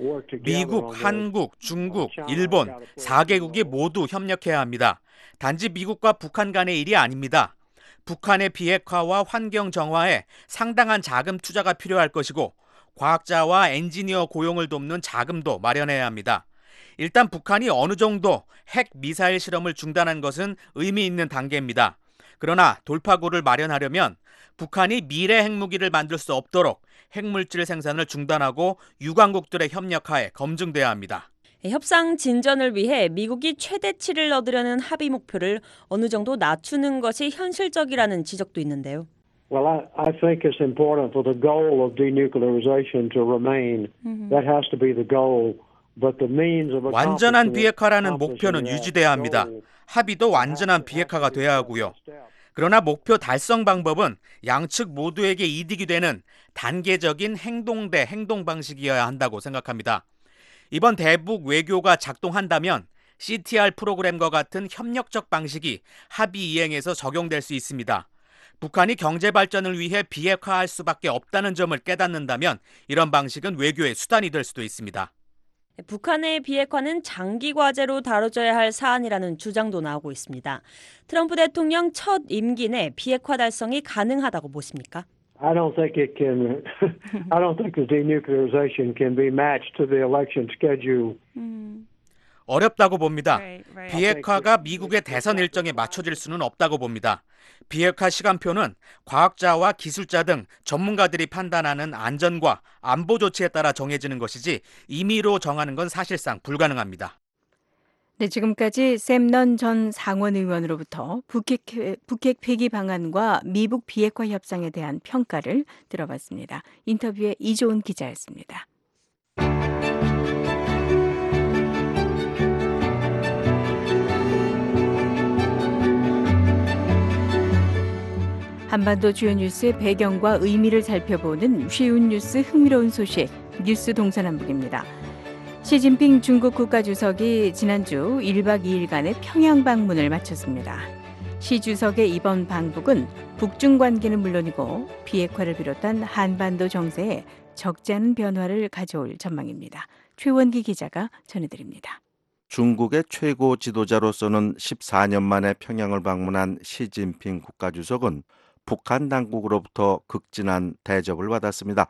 [SPEAKER 16] 미국, 한국, 중국, 일본 4개국이 모두 협력해야 합니다. 단지 미국과 북한 간의 일이 아닙니다. 북한의 비핵화와 환경 정화에 상당한 자금 투자가 필요할 것이고 과학자와 엔지니어 고용을 돕는 자금도 마련해야 합니다. 일단 북한이 어느 정도 핵 미사일 실험을 중단한 것은 의미 있는 단계입니다. 그러나 돌파구를 마련하려면 북한이 미래 핵무기를 만들 수 없도록 핵물질 생산을 중단하고 유관국들의 협력하에 검증돼야 합니다.
[SPEAKER 14] 협상 진전을 위해 미국이 최대치를 얻으려는 합의 목표를 어느 정도 낮추는 것이 현실적이라는 지적도 있는데요.
[SPEAKER 15] Well, I think it's important for the goal of denuclearization to remain. That has to be the goal. But the means of
[SPEAKER 16] 완전한 비핵화라는 목표는 유지돼야 합니다. 합의도 완전한 비핵화가 돼야 하고요. 그러나 목표 달성 방법은 양측 모두에게 이득이 되는 단계적인 행동 대 행동 방식이어야 한다고 생각합니다. 이번 대북 외교가 작동한다면 CTR 프로그램과 같은 협력적 방식이 합의 이행에서 적용될 수 있습니다. 북한이 경제 발전을 위해 비핵화할 수밖에 없다는 점을 깨닫는다면 이런 방식은 외교의 수단이 될 수도 있습니다.
[SPEAKER 14] 북한의 비핵화는 장기 과제로 다뤄져야 할 사안이라는 주장도 나오고 있습니다. 트럼프 대통령 첫 임기 내 비핵화 달성이 가능하다고 보십니까?
[SPEAKER 15] I don't think it can. I don't think the denuclearization can be matched to the election schedule.
[SPEAKER 16] 어렵다고 봅니다. 비핵화가 미국의 대선 일정에 맞춰질 수는 없다고 봅니다. 비핵화 시간표는 과학자와 기술자 등 전문가들이 판단하는 안전과 안보 조치에 따라 정해지는 것이지 임의로 정하는 건 사실상 불가능합니다.
[SPEAKER 4] 네, 지금까지 샘넌 전 상원 의원으로부터 북핵 폐기 방안과 미북 비핵화 협상에 대한 평가를 들어봤습니다. 인터뷰에 이조은 기자였습니다. 한반도 주요 뉴스의 배경과 의미를 살펴보는 쉬운 뉴스 흥미로운 소식 뉴스 동서남북입니다. 시진핑 중국 국가주석이 지난주 1박 2일간의 평양 방문을 마쳤습니다. 시 주석의 이번 방북은 북중 관계는 물론이고 비핵화를 비롯한 한반도 정세에 적지 않은 변화를 가져올 전망입니다. 최원기 기자가 전해드립니다.
[SPEAKER 2] 중국의 최고 지도자로서는 14년 만에 평양을 방문한 시진핑 국가주석은 북한 당국으로부터 극진한 대접을 받았습니다.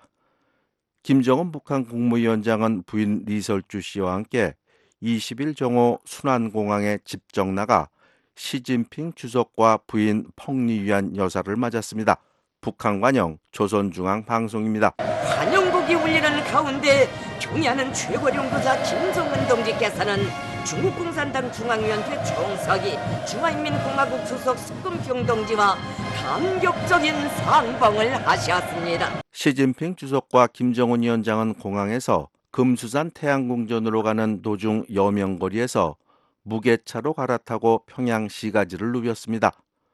[SPEAKER 2] 김정은 북한 국무위원장은 부인 리설주 씨와 함께 20일 정오 순안공항에 직접 나가 시진핑 주석과 부인 펑리위안 여사를 맞았습니다. 북한 관영 조선중앙방송입니다.
[SPEAKER 17] 환영곡이 울리는 가운데 경의하는 최고령부사 김정은 동지께서는 중국 공산당 중앙위원회 총서기 중화인민공화국 주석 석금경 동지와 감격적인 상봉을 하셨습니다.
[SPEAKER 2] 시진핑 주석과 김정은 위원장은 공항에서 금수산 태양궁전으로 가는 도중 여명거리에서 무게차로 갈아타고 평양 시가지를 누볐습니다.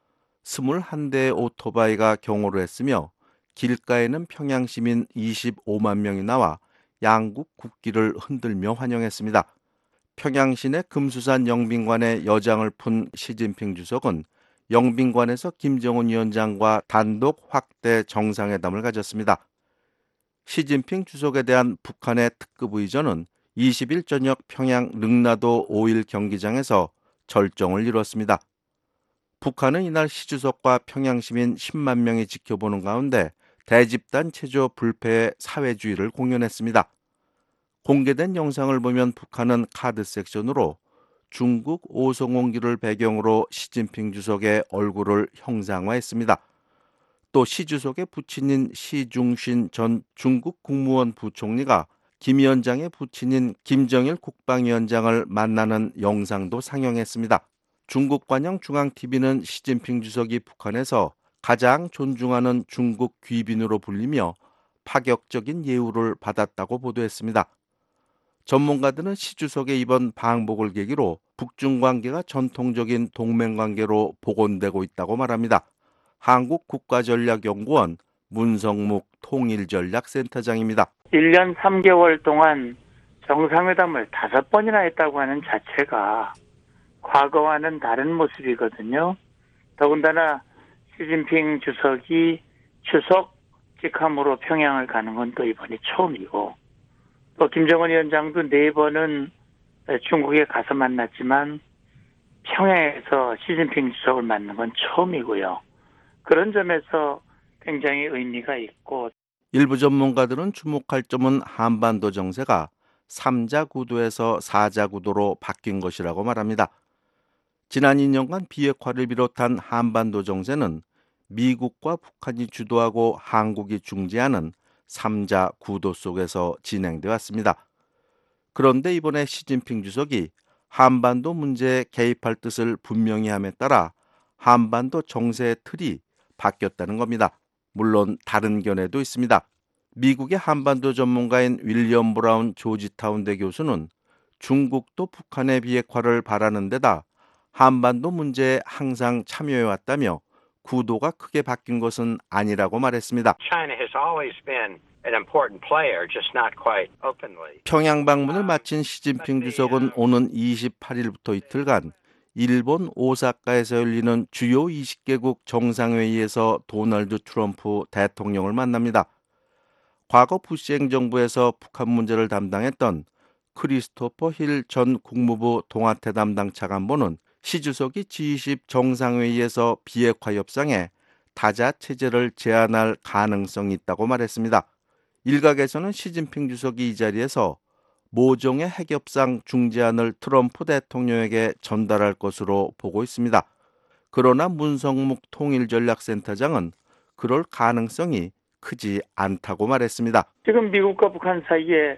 [SPEAKER 2] 21대의 오토바이가 경호를 했으며 길가에는 평양 시민 25만 명이 나와 양국 국기를 흔들며 환영했습니다. 평양 시내 금수산 영빈관에 여장을 푼 시진핑 주석은 영빈관에서 김정은 위원장과 단독 확대 정상회담을 가졌습니다. 시진핑 주석에 대한 북한의 특급 의전은 20일 저녁 평양 릉나도 5일 경기장에서 절정을 이뤘습니다. 북한은 이날 시 주석과 평양 시민 10만 명이 지켜보는 가운데 대집단 체조 불패의 사회주의를 공연했습니다. 공개된 영상을 보면 북한은 카드 섹션으로 중국 오송홍기를 배경으로 시진핑 주석의 얼굴을 형상화했습니다. 또 시 주석의 부친인 시중신 전 중국 국무원 부총리가 김 위원장의 부친인 김정일 국방위원장을 만나는 영상도 상영했습니다. 중국 관영 중앙TV는 시진핑 주석이 북한에서 가장 존중하는 중국 귀빈으로 불리며 파격적인 예우를 받았다고 보도했습니다. 전문가들은 시 주석의 이번 방북을 계기로 북중 관계가 전통적인 동맹 관계로 복원되고 있다고 말합니다. 한국국가전략연구원 문성묵 통일전략센터장입니다.
[SPEAKER 18] 1년 3개월 동안 정상회담을 5번이나 했다고 하는 자체가 과거와는 다른 모습이거든요. 더군다나 시진핑 주석이 추석 직함으로 평양을 가는 건 또 이번이 처음이고, 또 김정은 위원장도 4번은 중국에 가서 만났지만 평양에서 시진핑 주석을 만난 건 처음이고요. 그런 점에서 굉장히 의미가 있고,
[SPEAKER 2] 일부 전문가들은 주목할 점은 한반도 정세가 3자 구도에서 4자 구도로 바뀐 것이라고 말합니다. 지난 2년간 비핵화를 비롯한 한반도 정세는 미국과 북한이 주도하고 한국이 중재하는 3자 구도 속에서 진행돼 왔습니다. 그런데 이번에 시진핑 주석이 한반도 문제에 개입할 뜻을 분명히 함에 따라 한반도 정세의 틀이 바뀌었다는 겁니다. 물론 다른 견해도 있습니다. 미국의 한반도 전문가인 윌리엄 브라운 조지타운대 교수는 중국도 북한의 비핵화를 바라는 데다 한반도 문제에 항상 참여해왔다며 구도가 크게 바뀐 것은 아니라고 말했습니다. 평양 방문을 마친 시진핑 주석은 오는 28일부터 이틀간 일본 오사카에서 열리는 주요 20개국 정상회의에서 도널드 트럼프 대통령을 만납니다. 과거 부시 행정부에서 북한 문제를 담당했던 크리스토퍼 힐 전 국무부 동아태 담당 차관보는 시 주석이 G20 정상회의에서 비핵화 협상에 다자 체제를 제안할 가능성이 있다고 말했습니다. 일각에서는 시진핑 주석이 이 자리에서 모종의 핵협상 중재안을 트럼프 대통령에게 전달할 것으로 보고 있습니다. 그러나 문성묵 통일전략센터장은 그럴 가능성이 크지 않다고 말했습니다.
[SPEAKER 18] 지금 미국과 북한 사이에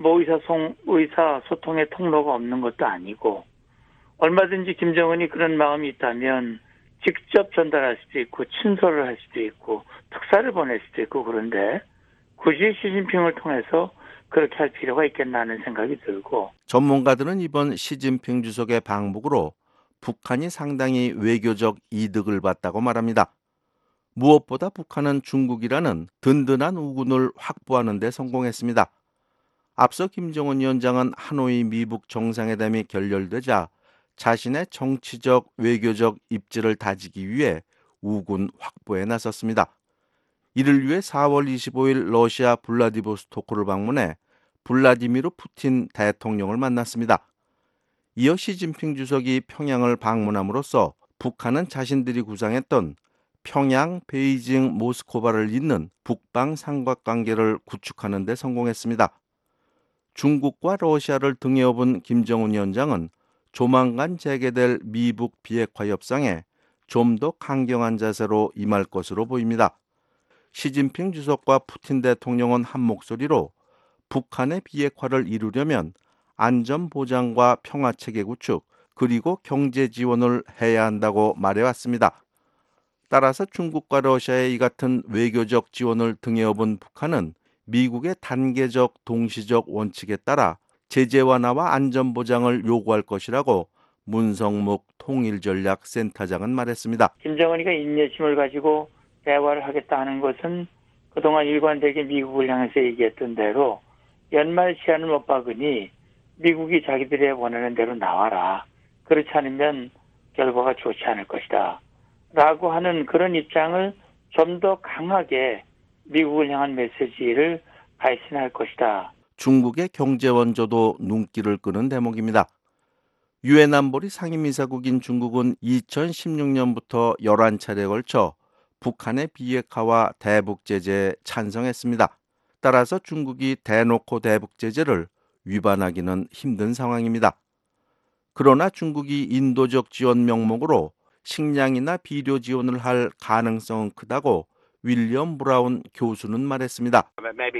[SPEAKER 18] 의사소통의 통로가 없는 것도 아니고 얼마든지 김정은이 그런 마음이 있다면 직접 전달할 수도 있고 친서를 할 수도 있고 특사를 보낼 수도 있고 그런데 굳이 시진핑을 통해서 그렇게 할 필요가 있겠나 하는 생각이 들고
[SPEAKER 2] 전문가들은 이번 시진핑 주석의 방북으로 북한이 상당히 외교적 이득을 봤다고 말합니다. 무엇보다 북한은 중국이라는 든든한 우군을 확보하는 데 성공했습니다. 앞서 김정은 위원장은 하노이 미북 정상회담이 결렬되자 자신의 정치적, 외교적 입지를 다지기 위해 우군 확보에 나섰습니다. 이를 위해 4월 25일 러시아 블라디보스토크를 방문해 블라디미르 푸틴 대통령을 만났습니다. 이어 시진핑 주석이 평양을 방문함으로써 북한은 자신들이 구상했던 평양, 베이징, 모스크바를 잇는 북방 삼각관계를 구축하는 데 성공했습니다. 중국과 러시아를 등에 업은 김정은 위원장은 조만간 재개될 미북 비핵화 협상에 좀 더 강경한 자세로 임할 것으로 보입니다. 시진핑 주석과 푸틴 대통령은 한 목소리로 북한의 비핵화를 이루려면 안전보장과 평화체계 구축 그리고 경제 지원을 해야 한다고 말해왔습니다. 따라서 중국과 러시아의 이 같은 외교적 지원을 등에 업은 북한은 미국의 단계적 동시적 원칙에 따라 제재 완화와 안전보장을 요구할 것이라고 문성묵 통일전략센터장은 말했습니다.
[SPEAKER 18] 김정은이가 인내심을 가지고 대화를 하겠다 하는 것은 그동안 일관되게 미국을 향해서 얘기했던 대로 연말 시한을 못 박으니 미국이 자기들의 원하는 대로 나와라. 그렇지 않으면 결과가 좋지 않을 것이다. 라고 하는 그런 입장을 좀 더 강하게 미국을 향한 메시지를 발신할 것이다.
[SPEAKER 2] 중국의 경제 원조도 눈길을 끄는 대목입니다. 유엔 안보리 상임이사국인 중국은 2016년부터 11차례에 걸쳐 북한의 비핵화와 대북 제재에 찬성했습니다. 따라서 중국이 대놓고 대북 제재를 위반하기는 힘든 상황입니다. 그러나 중국이 인도적 지원 명목으로 식량이나 비료 지원을 할 가능성은 크다고 윌리엄 브라운 교수는 말했습니다.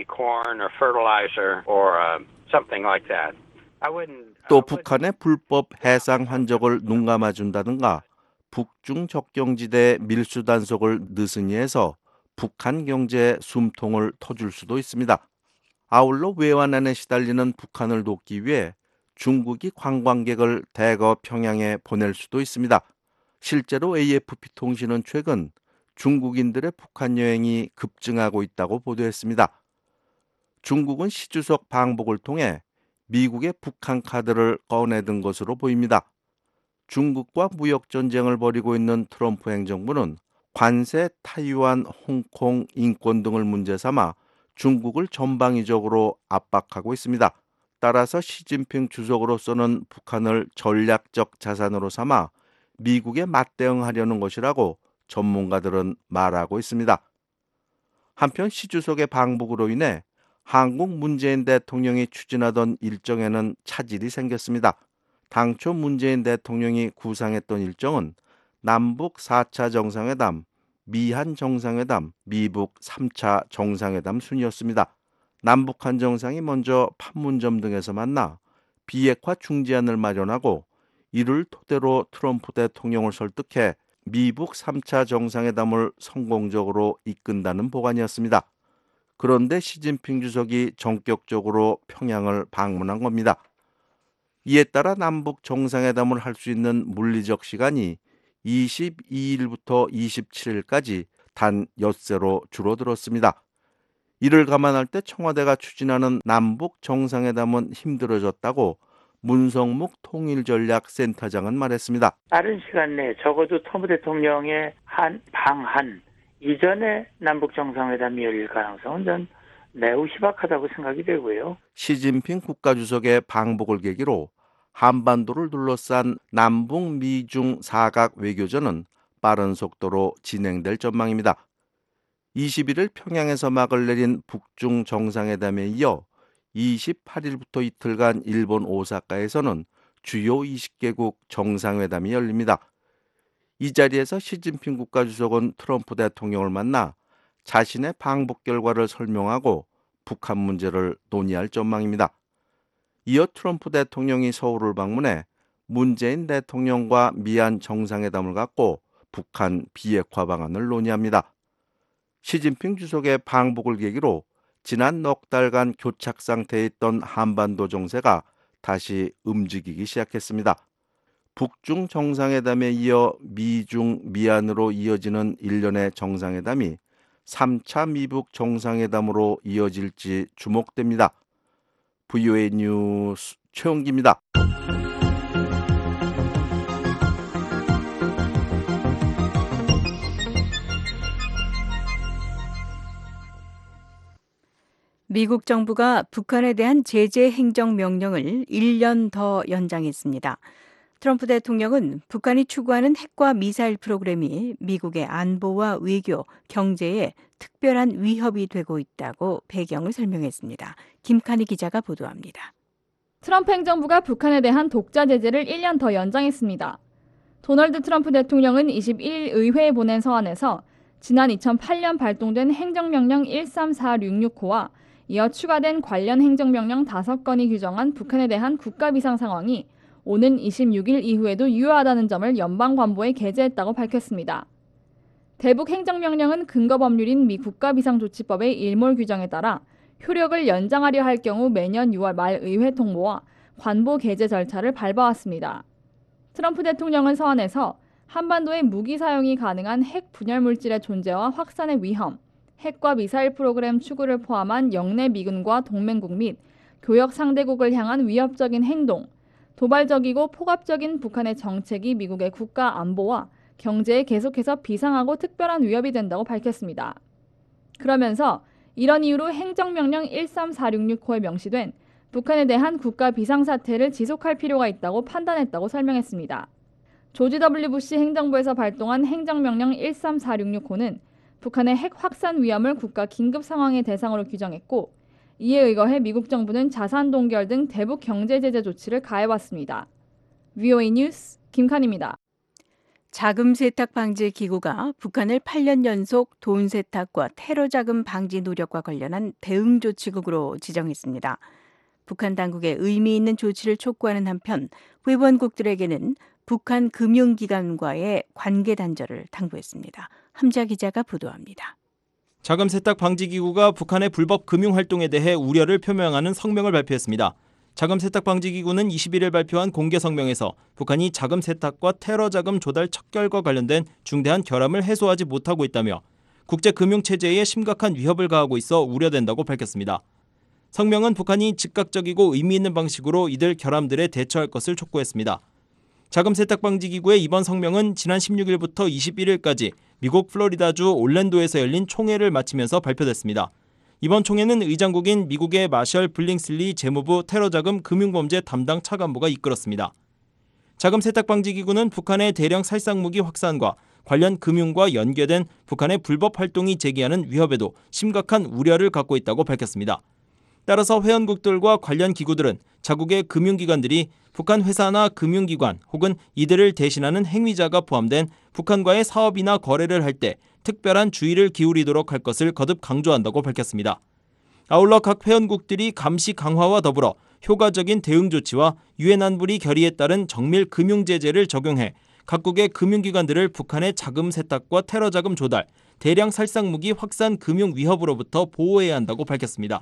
[SPEAKER 2] 또 북한의 불법 해상 환적을 눈감아준다든가 북중 접경지대 밀수 단속을 느슨히 해서 북한 경제에 숨통을 터줄 수도 있습니다. 아울러 외환난에 시달리는 북한을 돕기 위해 중국이 관광객을 대거 평양에 보낼 수도 있습니다. 실제로 AFP 통신은 최근 중국인들의 북한 여행이 급증하고 있다고 보도했습니다. 중국은 시 주석 방북을 통해 미국의 북한 카드를 꺼내든 것으로 보입니다. 중국과 무역 전쟁을 벌이고 있는 트럼프 행정부는 관세, 타이완, 홍콩, 인권 등을 문제 삼아 중국을 전방위적으로 압박하고 있습니다. 따라서 시진핑 주석으로서는 북한을 전략적 자산으로 삼아 미국에 맞대응하려는 것이라고 전문가들은 말하고 있습니다. 한편 시 주석의 방북으로 인해 한국 문재인 대통령이 추진하던 일정에는 차질이 생겼습니다. 당초 문재인 대통령이 구상했던 일정은 남북 4차 정상회담, 미한 정상회담, 미북 3차 정상회담 순이었습니다. 남북한 정상이 먼저 판문점 등에서 만나 비핵화 중재안을 마련하고 이를 토대로 트럼프 대통령을 설득해 미북 3차 정상회담을 성공적으로 이끈다는 보관이었습니다. 그런데 시진핑 주석이 전격적으로 평양을 방문한 겁니다. 이에 따라 남북 정상회담을 할 수 있는 물리적 시간이 22일부터 27일까지 단 엿새로 줄어들었습니다. 이를 감안할 때 청와대가 추진하는 남북 정상회담은 힘들어졌다고 문성묵 통일전략센터장은 말했습니다.
[SPEAKER 18] 빠른 시간 내에 적어도 트럼프 대통령의 방한 이전에 남북 정상회담이 열릴 가능성은 전 매우 희박하다고 생각이 되고요.
[SPEAKER 2] 시진핑 국가주석의 방북을 계기로 한반도를 둘러싼 남북 미중 사각 외교전은 빠른 속도로 진행될 전망입니다. 21일 평양에서 막을 내린 북중 정상회담에 이어 28일부터 이틀간 일본 오사카에서는 주요 20개국 정상회담이 열립니다. 이 자리에서 시진핑 국가주석은 트럼프 대통령을 만나 자신의 방북 결과를 설명하고 북한 문제를 논의할 전망입니다. 이어 트럼프 대통령이 서울을 방문해 문재인 대통령과 미얀 정상회담을 갖고 북한 비핵화 방안을 논의합니다. 시진핑 주석의 방북을 계기로 지난 넉 달간 교착 상태에 있던 한반도 정세가 다시 움직이기 시작했습니다. 북중 정상회담에 이어 미중 미얀으로 이어지는 일련의 정상회담이 3차 미북 정상회담으로 이어질지 주목됩니다. VOA 뉴스 최영기입니다.
[SPEAKER 4] 미국 정부가 북한에 대한 제재 행정명령을 1년 더 연장했습니다. 트럼프 대통령은 북한이 추구하는 핵과 미사일 프로그램이 미국의 안보와 외교, 경제에 특별한 위협이 되고 있다고 배경을 설명했습니다. 김칸희 기자가 보도합니다.
[SPEAKER 19] 트럼프 행정부가 북한에 대한 독자 제재를 1년 더 연장했습니다. 도널드 트럼프 대통령은 21일 의회에 보낸 서한에서 지난 2008년 발동된 행정명령 134669와 이어 추가된 관련 행정명령 5건이 규정한 북한에 대한 국가 비상 상황이 오는 26일 이후에도 유효하다는 점을 연방관보에 게재했다고 밝혔습니다. 대북 행정명령은 근거법률인 미 국가비상조치법의 일몰 규정에 따라 효력을 연장하려 할 경우 매년 6월 말 의회 통보와 관보 게재 절차를 밟아왔습니다. 트럼프 대통령은 서한에서 한반도의 무기 사용이 가능한 핵 분열 물질의 존재와 확산의 위험, 핵과 미사일 프로그램 추구를 포함한 영내 미군과 동맹국 및 교역 상대국을 향한 위협적인 행동, 도발적이고 폭압적인 북한의 정책이 미국의 국가 안보와 경제에 계속해서 비상하고 특별한 위협이 된다고 밝혔습니다. 그러면서 이런 이유로 행정명령 134669에 명시된 북한에 대한 국가 비상사태를 지속할 필요가 있다고 판단했다고 설명했습니다. 조지 W. 부시 행정부에서 발동한 행정명령 134669는 북한의 핵 확산 위험을 국가 긴급 상황의 대상으로 규정했고 이에 의거해 미국 정부는 자산 동결 등 대북 경제 제재 조치를 가해왔습니다. VOA 뉴스 김칸입니다.
[SPEAKER 4] 자금 세탁 방지 기구가 북한을 8년 연속 돈 세탁과 테러 자금 방지 노력과 관련한 대응 조치국으로 지정했습니다. 북한 당국의 의미 있는 조치를 촉구하는 한편 회원국들에게는 북한 금융기관과의 관계 단절을 당부했습니다. 함자 기자가 보도합니다.
[SPEAKER 11] 자금 세탁 방지 기구가 북한의 불법 금융 활동에 대해 우려를 표명하는 성명을 발표했습니다. 자금 세탁 방지 기구는 21일 발표한 공개 성명에서 북한이 자금 세탁과 테러 자금 조달 척결과 관련된 중대한 결함을 해소하지 못하고 있다며 국제 금융 체제에 심각한 위협을 가하고 있어 우려된다고 밝혔습니다. 성명은 북한이 즉각적이고 의미 있는 방식으로 이들 결함들에 대처할 것을 촉구했습니다. 자금 세탁 방지 기구의 이번 성명은 지난 16일부터 21일까지 미국 플로리다주 올랜도에서 열린 총회를 마치면서 발표됐습니다. 이번 총회는 의장국인 미국의 마셜 블링슬리 재무부 테러자금 금융범죄 담당 차관보가 이끌었습니다. 자금 세탁 방지 기구는 북한의 대량 살상무기 확산과 관련 금융과 연계된 북한의 불법 활동이 제기하는 위협에도 심각한 우려를 갖고 있다고 밝혔습니다. 따라서 회원국들과 관련 기구들은 자국의 금융기관들이 북한 회사나 금융기관 혹은 이들을 대신하는 행위자가 포함된 북한과의 사업이나 거래를 할 때 특별한 주의를 기울이도록 할 것을 거듭 강조한다고 밝혔습니다. 아울러 각 회원국들이 감시 강화와 더불어 효과적인 대응 조치와 유엔 안보리 결의에 따른 정밀 금융 제재를 적용해 각국의 금융기관들을 북한의 자금 세탁과 테러 자금 조달, 대량 살상 무기 확산 금융 위협으로부터 보호해야 한다고 밝혔습니다.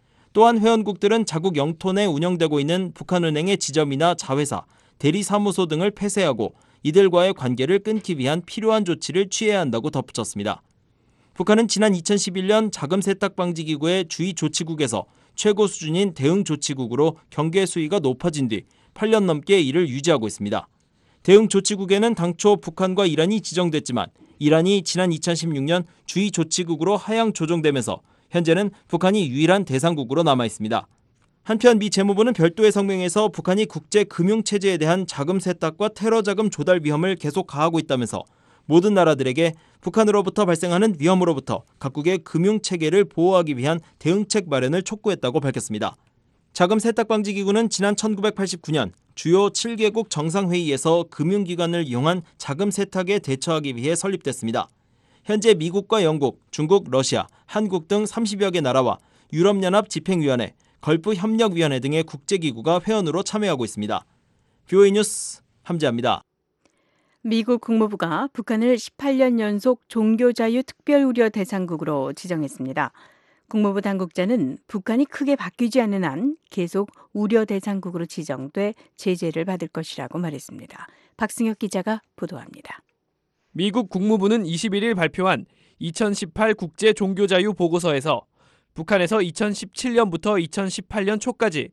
[SPEAKER 11] 또한 회원국들은 자국 영토 내 운영되고 있는 북한은행의 지점이나 자회사, 대리사무소 등을 폐쇄하고 이들과의 관계를 끊기 위한 필요한 조치를 취해야 한다고 덧붙였습니다. 북한은 지난 2011년 자금 세탁 방지 기구의 주의 조치국에서 최고 수준인 대응 조치국으로 경계 수위가 높아진 뒤 8년 넘게 이를 유지하고 있습니다. 대응 조치국에는 당초 북한과 이란이 지정됐지만 이란이 지난 2016년 주의 조치국으로 하향 조정되면서 현재는 북한이 유일한 대상국으로 남아 있습니다. 한편 미 재무부는 별도의 성명에서 북한이 국제 금융 체제에 대한 자금 세탁과 테러 자금 조달 위험을 계속 가하고 있다면서 모든 나라들에게 북한으로부터 발생하는 위험으로부터 각국의 금융 체계를 보호하기 위한 대응책 마련을 촉구했다고 밝혔습니다. 자금 세탁 방지 기구는 지난 1989년 주요 7개국 정상회의에서 금융기관을 이용한 자금 세탁에 대처하기 위해 설립됐습니다. 현재 미국과 영국, 중국, 러시아, 한국 등 30여 개 나라와 유럽연합 집행위원회, 걸프협력위원회 등의 국제기구가 회원으로 참여하고 있습니다. VOA 뉴스 함재합니다.
[SPEAKER 4] 미국 국무부가 북한을 18년 연속 종교자유 특별우려 대상국으로 지정했습니다. 국무부 당국자는 북한이 크게 바뀌지 않는 한 계속 우려 대상국으로 지정돼 제재를 받을 것이라고 말했습니다. 박승혁 기자가 보도합니다.
[SPEAKER 20] 미국 국무부는 21일 발표한 2018 국제 종교자유 보고서에서 북한에서 2017년부터 2018년 초까지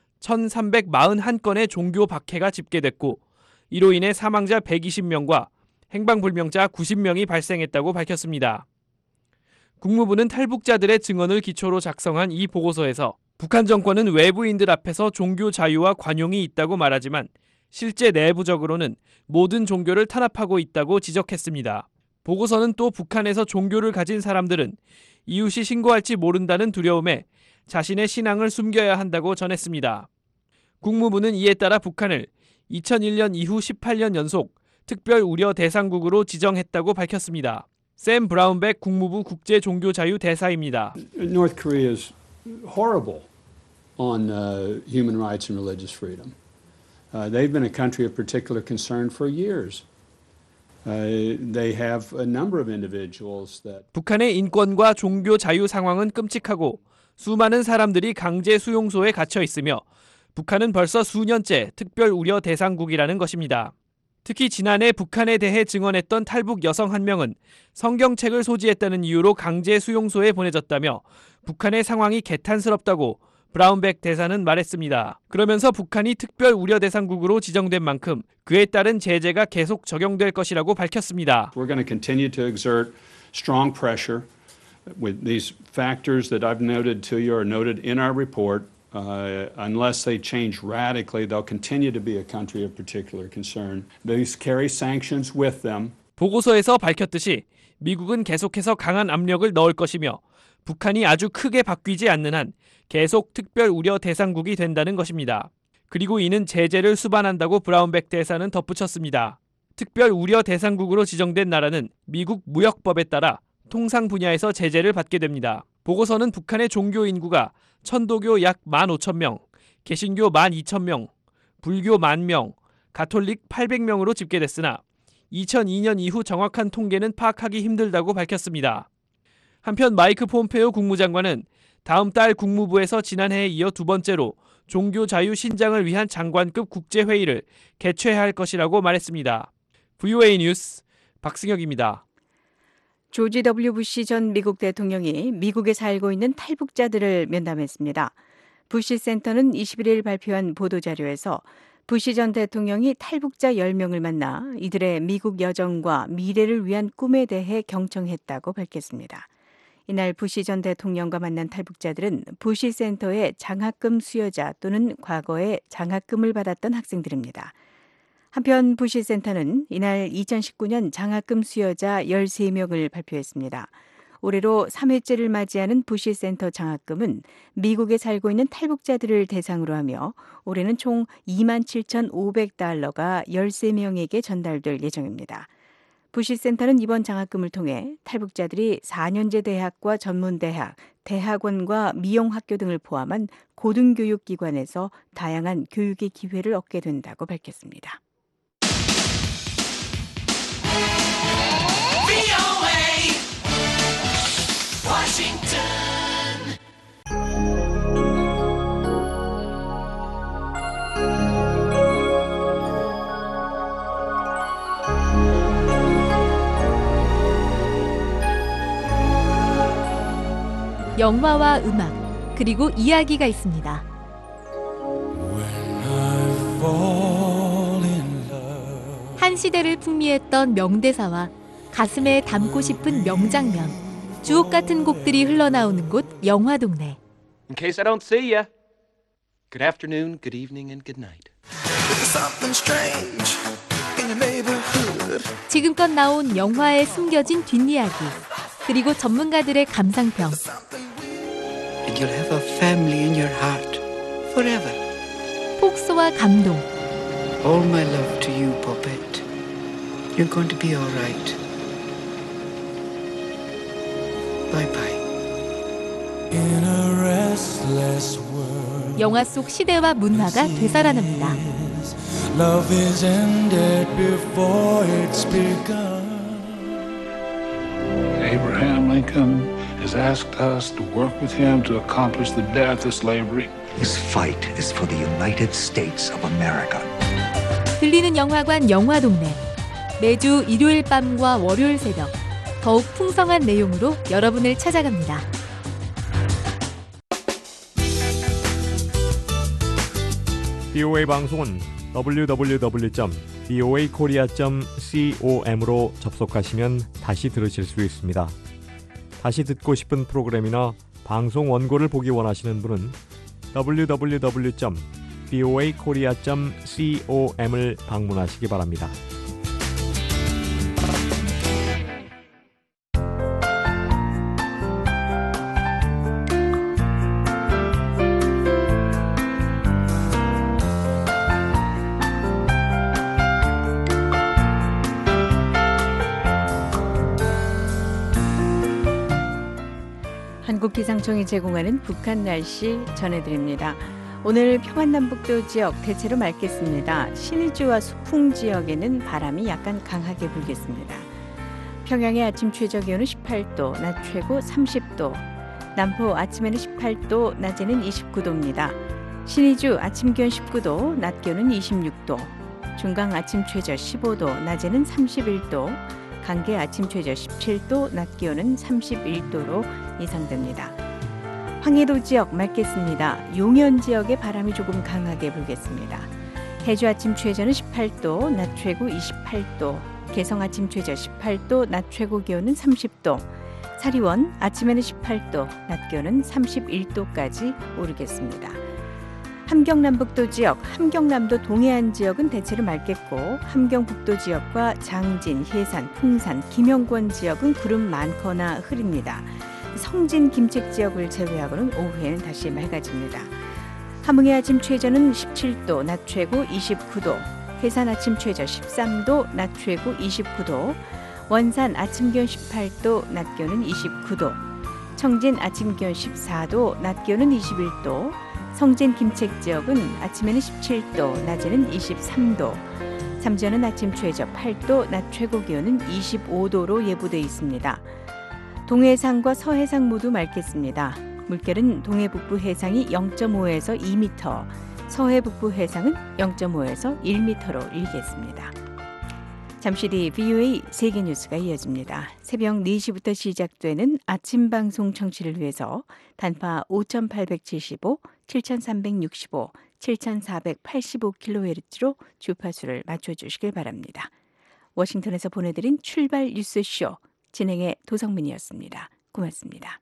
[SPEAKER 20] 1,341건의 종교 박해가 집계됐고 이로 인해 사망자 120명과 행방불명자 90명이 발생했다고 밝혔습니다. 국무부는 탈북자들의 증언을 기초로 작성한 이 보고서에서 북한 정권은 외부인들 앞에서 종교 자유와 관용이 있다고 말하지만 실제 내부적으로는 모든 종교를 탄압하고 있다고 지적했습니다. 보고서는 또 북한에서 종교를 가진 사람들은 이웃이 신고할지 모른다는 두려움에 자신의 신앙을 숨겨야 한다고 전했습니다. 국무부는 이에 따라 북한을 2001년 이후 18년 연속 특별 우려 대상국으로 지정했다고 밝혔습니다. 샘 브라운백 국무부 국제종교자유 대사입니다.
[SPEAKER 21] North Korea is horrible on human rights and religious freedom. They've been a country of particular concern for years. They have a number of individuals that
[SPEAKER 20] 북한의 인권과 종교 자유 상황은 끔찍하고 수많은 사람들이 강제 수용소에 갇혀 있으며 북한은 벌써 수년째 특별 우려 대상국이라는 것입니다. 특히 지난해 북한에 대해 증언했던 탈북 여성 한 명은 성경책을 소지했다는 이유로 강제 수용소에 보내졌다며 북한의 상황이 개탄스럽다고 브라운백 대사는 말했습니다. 그러면서 북한이 특별 우려 대상국으로 지정된 만큼 그에 따른 제재가 계속 적용될 것이라고 밝혔습니다.
[SPEAKER 21] We're going to continue to exert strong pressure with these factors that I've noted to you are noted in our report. Unless they change radically, they'll continue to be a country of particular concern. These carry sanctions with them.
[SPEAKER 20] 보고서에서 밝혔듯이 미국은 계속해서 강한 압력을 넣을 것이며 북한이 아주 크게 바뀌지 않는 한 계속 특별 우려 대상국이 된다는 것입니다. 그리고 이는 제재를 수반한다고 브라운백 대사는 덧붙였습니다. 특별 우려 대상국으로 지정된 나라는 미국 무역법에 따라 통상 분야에서 제재를 받게 됩니다. 보고서는 북한의 종교 인구가 천도교 약 15,000명, 개신교 12,000명, 불교 10,000명, 가톨릭 800명으로 집계됐으나 2002년 이후 정확한 통계는 파악하기 힘들다고 밝혔습니다. 한편 마이크 폼페오 국무장관은 다음 달 국무부에서 지난해에 이어 두 번째로 종교 자유 신장을 위한 장관급 국제회의를 개최해야 할 것이라고 말했습니다. VOA 뉴스 박승혁입니다.
[SPEAKER 4] 조지 W. 부시 전 미국 대통령이 미국에 살고 있는 탈북자들을 면담했습니다. 부시 센터는 21일 발표한 보도자료에서 부시 전 대통령이 탈북자 10명을 만나 이들의 미국 여정과 미래를 위한 꿈에 대해 경청했다고 밝혔습니다. 이날 부시 전 대통령과 만난 탈북자들은 부시 센터의 장학금 수여자 또는 과거에 장학금을 받았던 학생들입니다. 한편 부시 센터는 이날 2019년 장학금 수여자 13명을 발표했습니다. 올해로 3회째를 맞이하는 부시 센터 장학금은 미국에 살고 있는 탈북자들을 대상으로 하며 올해는 총 27,500달러가 13명에게 전달될 예정입니다. 부시 센터는 이번 장학금을 통해 탈북자들이 4년제 대학과 전문대학, 대학원과 미용학교 등을 포함한 고등교육기관에서 다양한 교육의 기회를 얻게 된다고 밝혔습니다.
[SPEAKER 22] 영화와 음악, 그리고 이야기가 있습니다. 한 시대를 풍미했던 명대사와 가슴에 담고 싶은 명장면, 주옥 같은 곡들이 흘러나오는 곳 영화동네.
[SPEAKER 23] In case I don't see ya. Good afternoon, good evening, and good night.
[SPEAKER 22] 지금껏 나온 영화에 숨겨진 뒷이야기, 그리고 전문가들의 감상평.
[SPEAKER 24] And you'll have a family in your heart forever.
[SPEAKER 22] 폭소와 감동,
[SPEAKER 1] All my love to you, Poppet. You're going to be all right. Bye-bye.
[SPEAKER 3] In a restless world,
[SPEAKER 22] 영화 속 시대와 문화가 되살아납니다.
[SPEAKER 3] love is ended before it's begun.
[SPEAKER 5] Abraham Lincoln has asked us to work with him to accomplish the death of slavery.
[SPEAKER 24] This fight is for the United States of America.
[SPEAKER 22] 들리는 영화관 영화동네. 매주 일요일 밤과 월요일 새벽 더욱 풍성한 내용으로 여러분을 찾아갑니다.
[SPEAKER 25] BOA 방송은 www.boakorea.com으로 접속하시면 다시 들으실 수 있습니다. 다시 듣고 싶은 프로그램이나 방송 원고를 보기 원하시는 분은 www.boakorea.com을 방문하시기 바랍니다.
[SPEAKER 4] 한국기상청이 제공하는 북한 날씨 전해드립니다. 오늘 평안남북도 지역 대체로 맑겠습니다. 신의주와 수풍 지역에는 바람이 약간 강하게 불겠습니다. 평양의 아침 최저 기온은 18도, 낮 최고 30도. 남포 아침에는 18도, 낮에는 29도입니다. 신의주 아침 기온 19도, 낮 기온은 26도. 중강 아침 최저 15도, 낮에는 31도. 강계 아침 최저 17도, 낮 기온은 31도로 예상됩니다. 황해도 지역 맑겠습니다. 용현 지역에 바람이 조금 강하게 불겠습니다. 해주 아침 최저는 18도, 낮 최고 28도. 개성 아침 최저 18도, 낮 최고 기온은 30도. 사리원 아침에는 18도, 낮 기온은 31도까지 오르겠습니다. 함경남북도 지역, 함경남도 동해안 지역은 대체로 맑겠고 함경북도 지역과 장진, 해산, 풍산, 김영권 지역은 구름 많거나 흐립니다. 성진, 김책 지역을 제외하고는 오후에는 다시 맑아집니다. 함흥의 아침 최저는 17도, 낮 최고 29도. 해산 아침 최저 13도, 낮 최고 29도. 원산 아침 기온 18도, 낮 기온은 29도. 청진 아침 기온 14도, 낮 기온은 21도. 성진 김책 지역은 아침에는 17도, 낮에는 23도. 삼전은 아침 최저 8도, 낮 최고 기온은 25도로 예보돼 있습니다. 동해상과 서해상 모두 맑겠습니다. 물결은 동해북부 해상이 0.5에서 2m, 서해북부 해상은 0.5에서 1m로 일겠습니다. 잠시 뒤 VOA 세계뉴스가 이어집니다. 새벽 4시부터 시작되는 아침 방송 청취를 위해서 단파 5875, 7365, 7485kHz로 주파수를 맞춰주시길 바랍니다. 워싱턴에서 보내드린 출발 뉴스쇼 진행의 도성민이었습니다. 고맙습니다.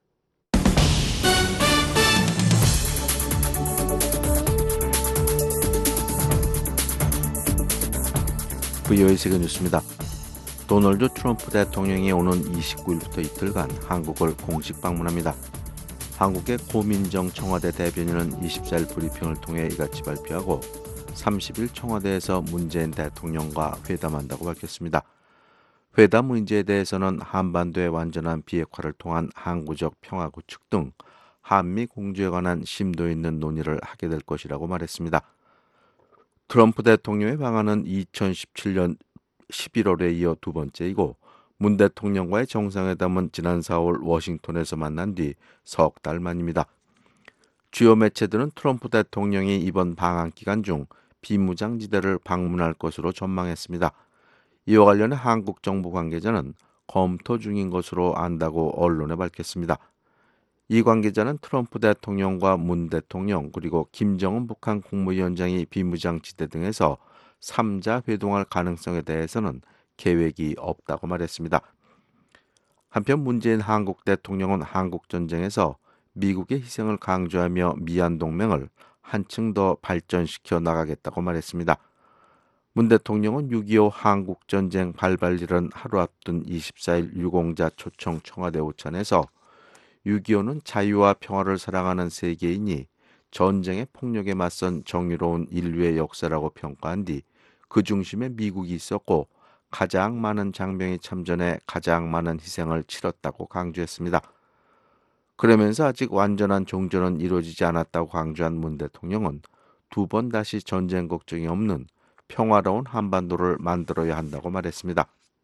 [SPEAKER 2] VOA 세계뉴스입니다. 도널드 트럼프 대통령이 오는 29일부터 이틀간 한국을 공식 방문합니다. 한국의 고민정 청와대 대변인은 24일 브리핑을 통해 이같이 발표하고 30일 청와대에서 문재인 대통령과 회담한다고 밝혔습니다. 회담 문제에 대해서는 한반도의 완전한 비핵화를 통한 항구적 평화 구축 등 한미 공조에 관한 심도 있는 논의를 하게 될 것이라고 말했습니다. 트럼프 대통령의 방한은 2017년 11월에 이어 두 번째이고 문 대통령과의 정상회담은 지난 4월 워싱턴에서 만난 뒤 석 달 만입니다. 주요 매체들은 트럼프 대통령이 이번 방한 기간 중 비무장지대를 방문할 것으로 전망했습니다. 이와 관련해 한국 정부 관계자는 검토 중인 것으로 안다고 언론에 밝혔습니다. 이 관계자는 트럼프 대통령과 문 대통령 그리고 김정은 북한 국무위원장이 비무장지대 등에서 3자 회동할 가능성에 대해서는 계획이 없다고 말했습니다. 한편 문재인 한국 대통령은 한국전쟁에서 미국의 희생을 강조하며 미얀동맹을 한층 더 발전시켜 나가겠다고 말했습니다. 문 대통령은 6.25 한국전쟁 발발일은 하루 앞둔 24일 유공자 초청 청와대 오찬에서 6.25는 자유와 평화를 사랑하는 세계인이 전쟁의 폭력에 맞선 정의로운 인류의 역사라고 평가한 뒤 그 중심에 미국이 있었고 가장 많은 장병이 참전해 가장 많은 희생을 치렀다고 강조했습니다. 그러면서 아직 완전한 종전은 이루어지지 않았다고 강조한 문 대통령은 두 번 다시 전쟁 걱정이 없는 평화로운 한반도를 만들어야 한다고 말했습니다.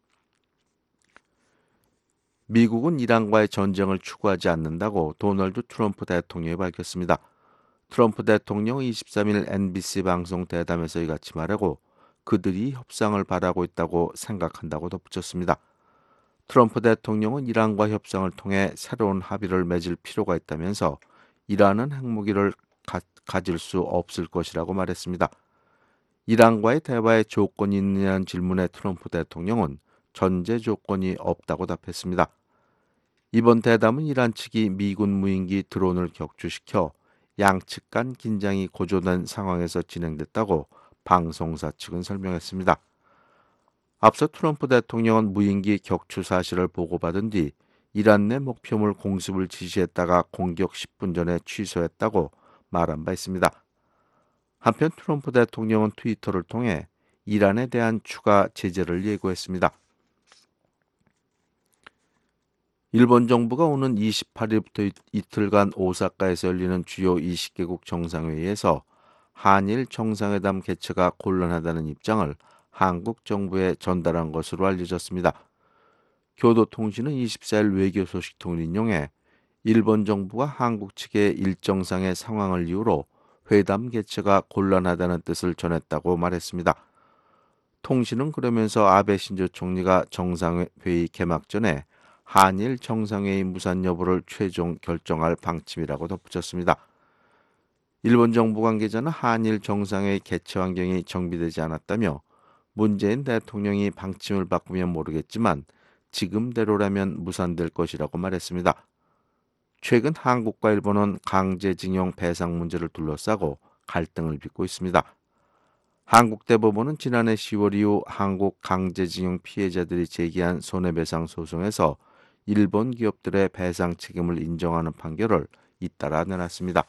[SPEAKER 2] 미국은 이란과의 전쟁을 추구하지 않는다고 도널드 트럼프 대통령이 밝혔습니다. 트럼프 대통령은 23일 NBC 방송 대담에서 이같이 말하고 그들이 협상을 바라고 있다고 생각한다고 덧붙였습니다. 트럼프 대통령은 이란과 협상을 통해 새로운 합의를 맺을 필요가 있다면서 이란은 핵무기를 가질 수 없을 것이라고 말했습니다. 이란과의 대화에 조건이 있느냐는 질문에 트럼프 대통령은 전제 조건이 없다고 답했습니다. 이번 대담은 이란 측이 미군 무인기 드론을 격추시켜 양측 간 긴장이 고조된 상황에서 진행됐다고 방송사 측은 설명했습니다. 앞서 트럼프 대통령은 무인기 격추 사실을 보고받은 뒤 이란 내 목표물 공습을 지시했다가 공격 10분 전에 취소했다고 말한 바 있습니다. 한편 트럼프 대통령은 트위터를 통해 이란에 대한 추가 제재를 예고했습니다. 일본 정부가 오는 28일부터 이틀간 오사카에서 열리는 주요 20개국 정상회의에서 한일 정상회담 개최가 곤란하다는 입장을 한국 정부에 전달한 것으로 알려졌습니다. 교도통신은 24일 외교 소식통을 인용해 일본 정부가 한국 측의 일정상의 상황을 이유로 회담 개최가 곤란하다는 뜻을 전했다고 말했습니다. 통신은 그러면서 아베 신조 총리가 정상회의 개막 전에 한일 정상회의 무산 여부를 최종 결정할 방침이라고 덧붙였습니다. 일본 정부 관계자는 한일 정상회의 개최 환경이 정비되지 않았다며 문재인 대통령이 방침을 바꾸면 모르겠지만 지금대로라면 무산될 것이라고 말했습니다. 최근 한국과 일본은 강제징용 배상 문제를 둘러싸고 갈등을 빚고 있습니다. 한국 대법원은 지난해 10월 이후 한국 강제징용 피해자들이 제기한 손해배상 소송에서 일본 기업들의 배상 책임을 인정하는 판결을 잇따라 내놨습니다.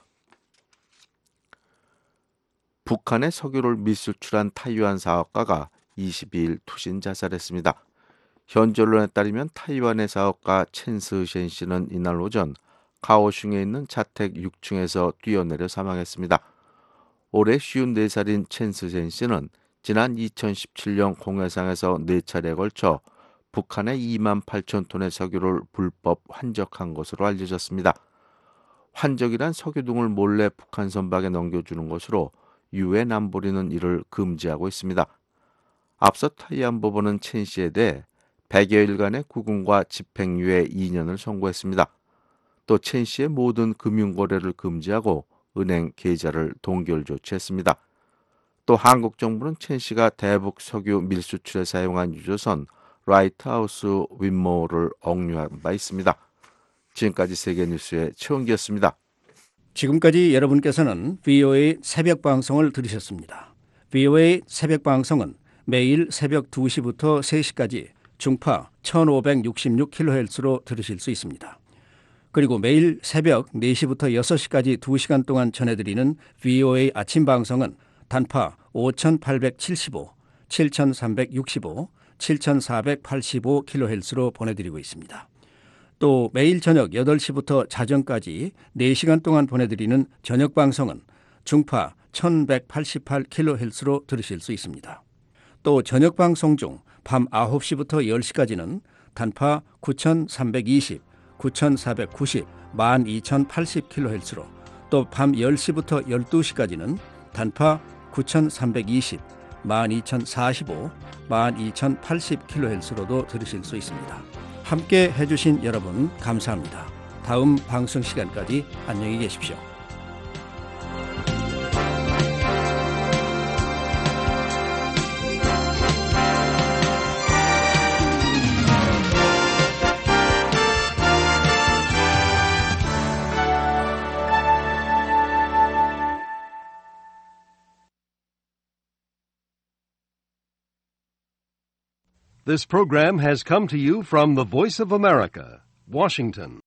[SPEAKER 2] 북한의 석유를 밀수출한 타이완 사업가가 22일 투신 자살했습니다. 현지 언론에 따르면 타이완의 사업가 첸스셴 씨는 이날 오전 가오슝에 있는 자택 6층에서 뛰어내려 사망했습니다. 올해 54살인 첸스셴 씨는 지난 2017년 공해상에서 4차례에 걸쳐 북한의 2만 8천 톤의 석유를 불법 환적한 것으로 알려졌습니다. 환적이란 석유 등을 몰래 북한 선박에 넘겨주는 것으로 유엔 안보리는 이를 금지하고 있습니다. 앞서 타이완 법원은 첸 씨에 대해 100여일간의 구금과 집행유예 2년을 선고했습니다. 또 첸 씨의 모든 금융거래를 금지하고 은행 계좌를 동결 조치했습니다. 또 한국 정부는 첸 씨가 대북 석유 밀수출에 사용한 유조선 라이트하우스 윈모를 억류한 바 있습니다. 지금까지 세계뉴스의 최원기였습니다.
[SPEAKER 6] 지금까지 여러분께서는 VOA 새벽 방송을 들으셨습니다. VOA 새벽 방송은 매일 새벽 2시부터 3시까지 중파 1566kHz로 들으실 수 있습니다. 그리고 매일 새벽 4시부터 6시까지 2시간 동안 전해드리는 VOA 아침 방송은 단파 5875, 7365, 7485kHz로 보내드리고 있습니다. 또 매일 저녁 8시부터 자정까지 4시간 동안 보내드리는 저녁 방송은 중파 1188kHz로 들으실 수 있습니다. 또 저녁 방송 중 밤 9시부터 10시까지는 단파 9320, 9490, 12080kHz로 또 밤 10시부터 12시까지는 단파 9320, 12045, 12080kHz로도 들으실 수 있습니다. 함께 해주신 여러분 감사합니다. 다음 방송 시간까지 안녕히 계십시오.
[SPEAKER 7] This program has come to you from the Voice of America, Washington.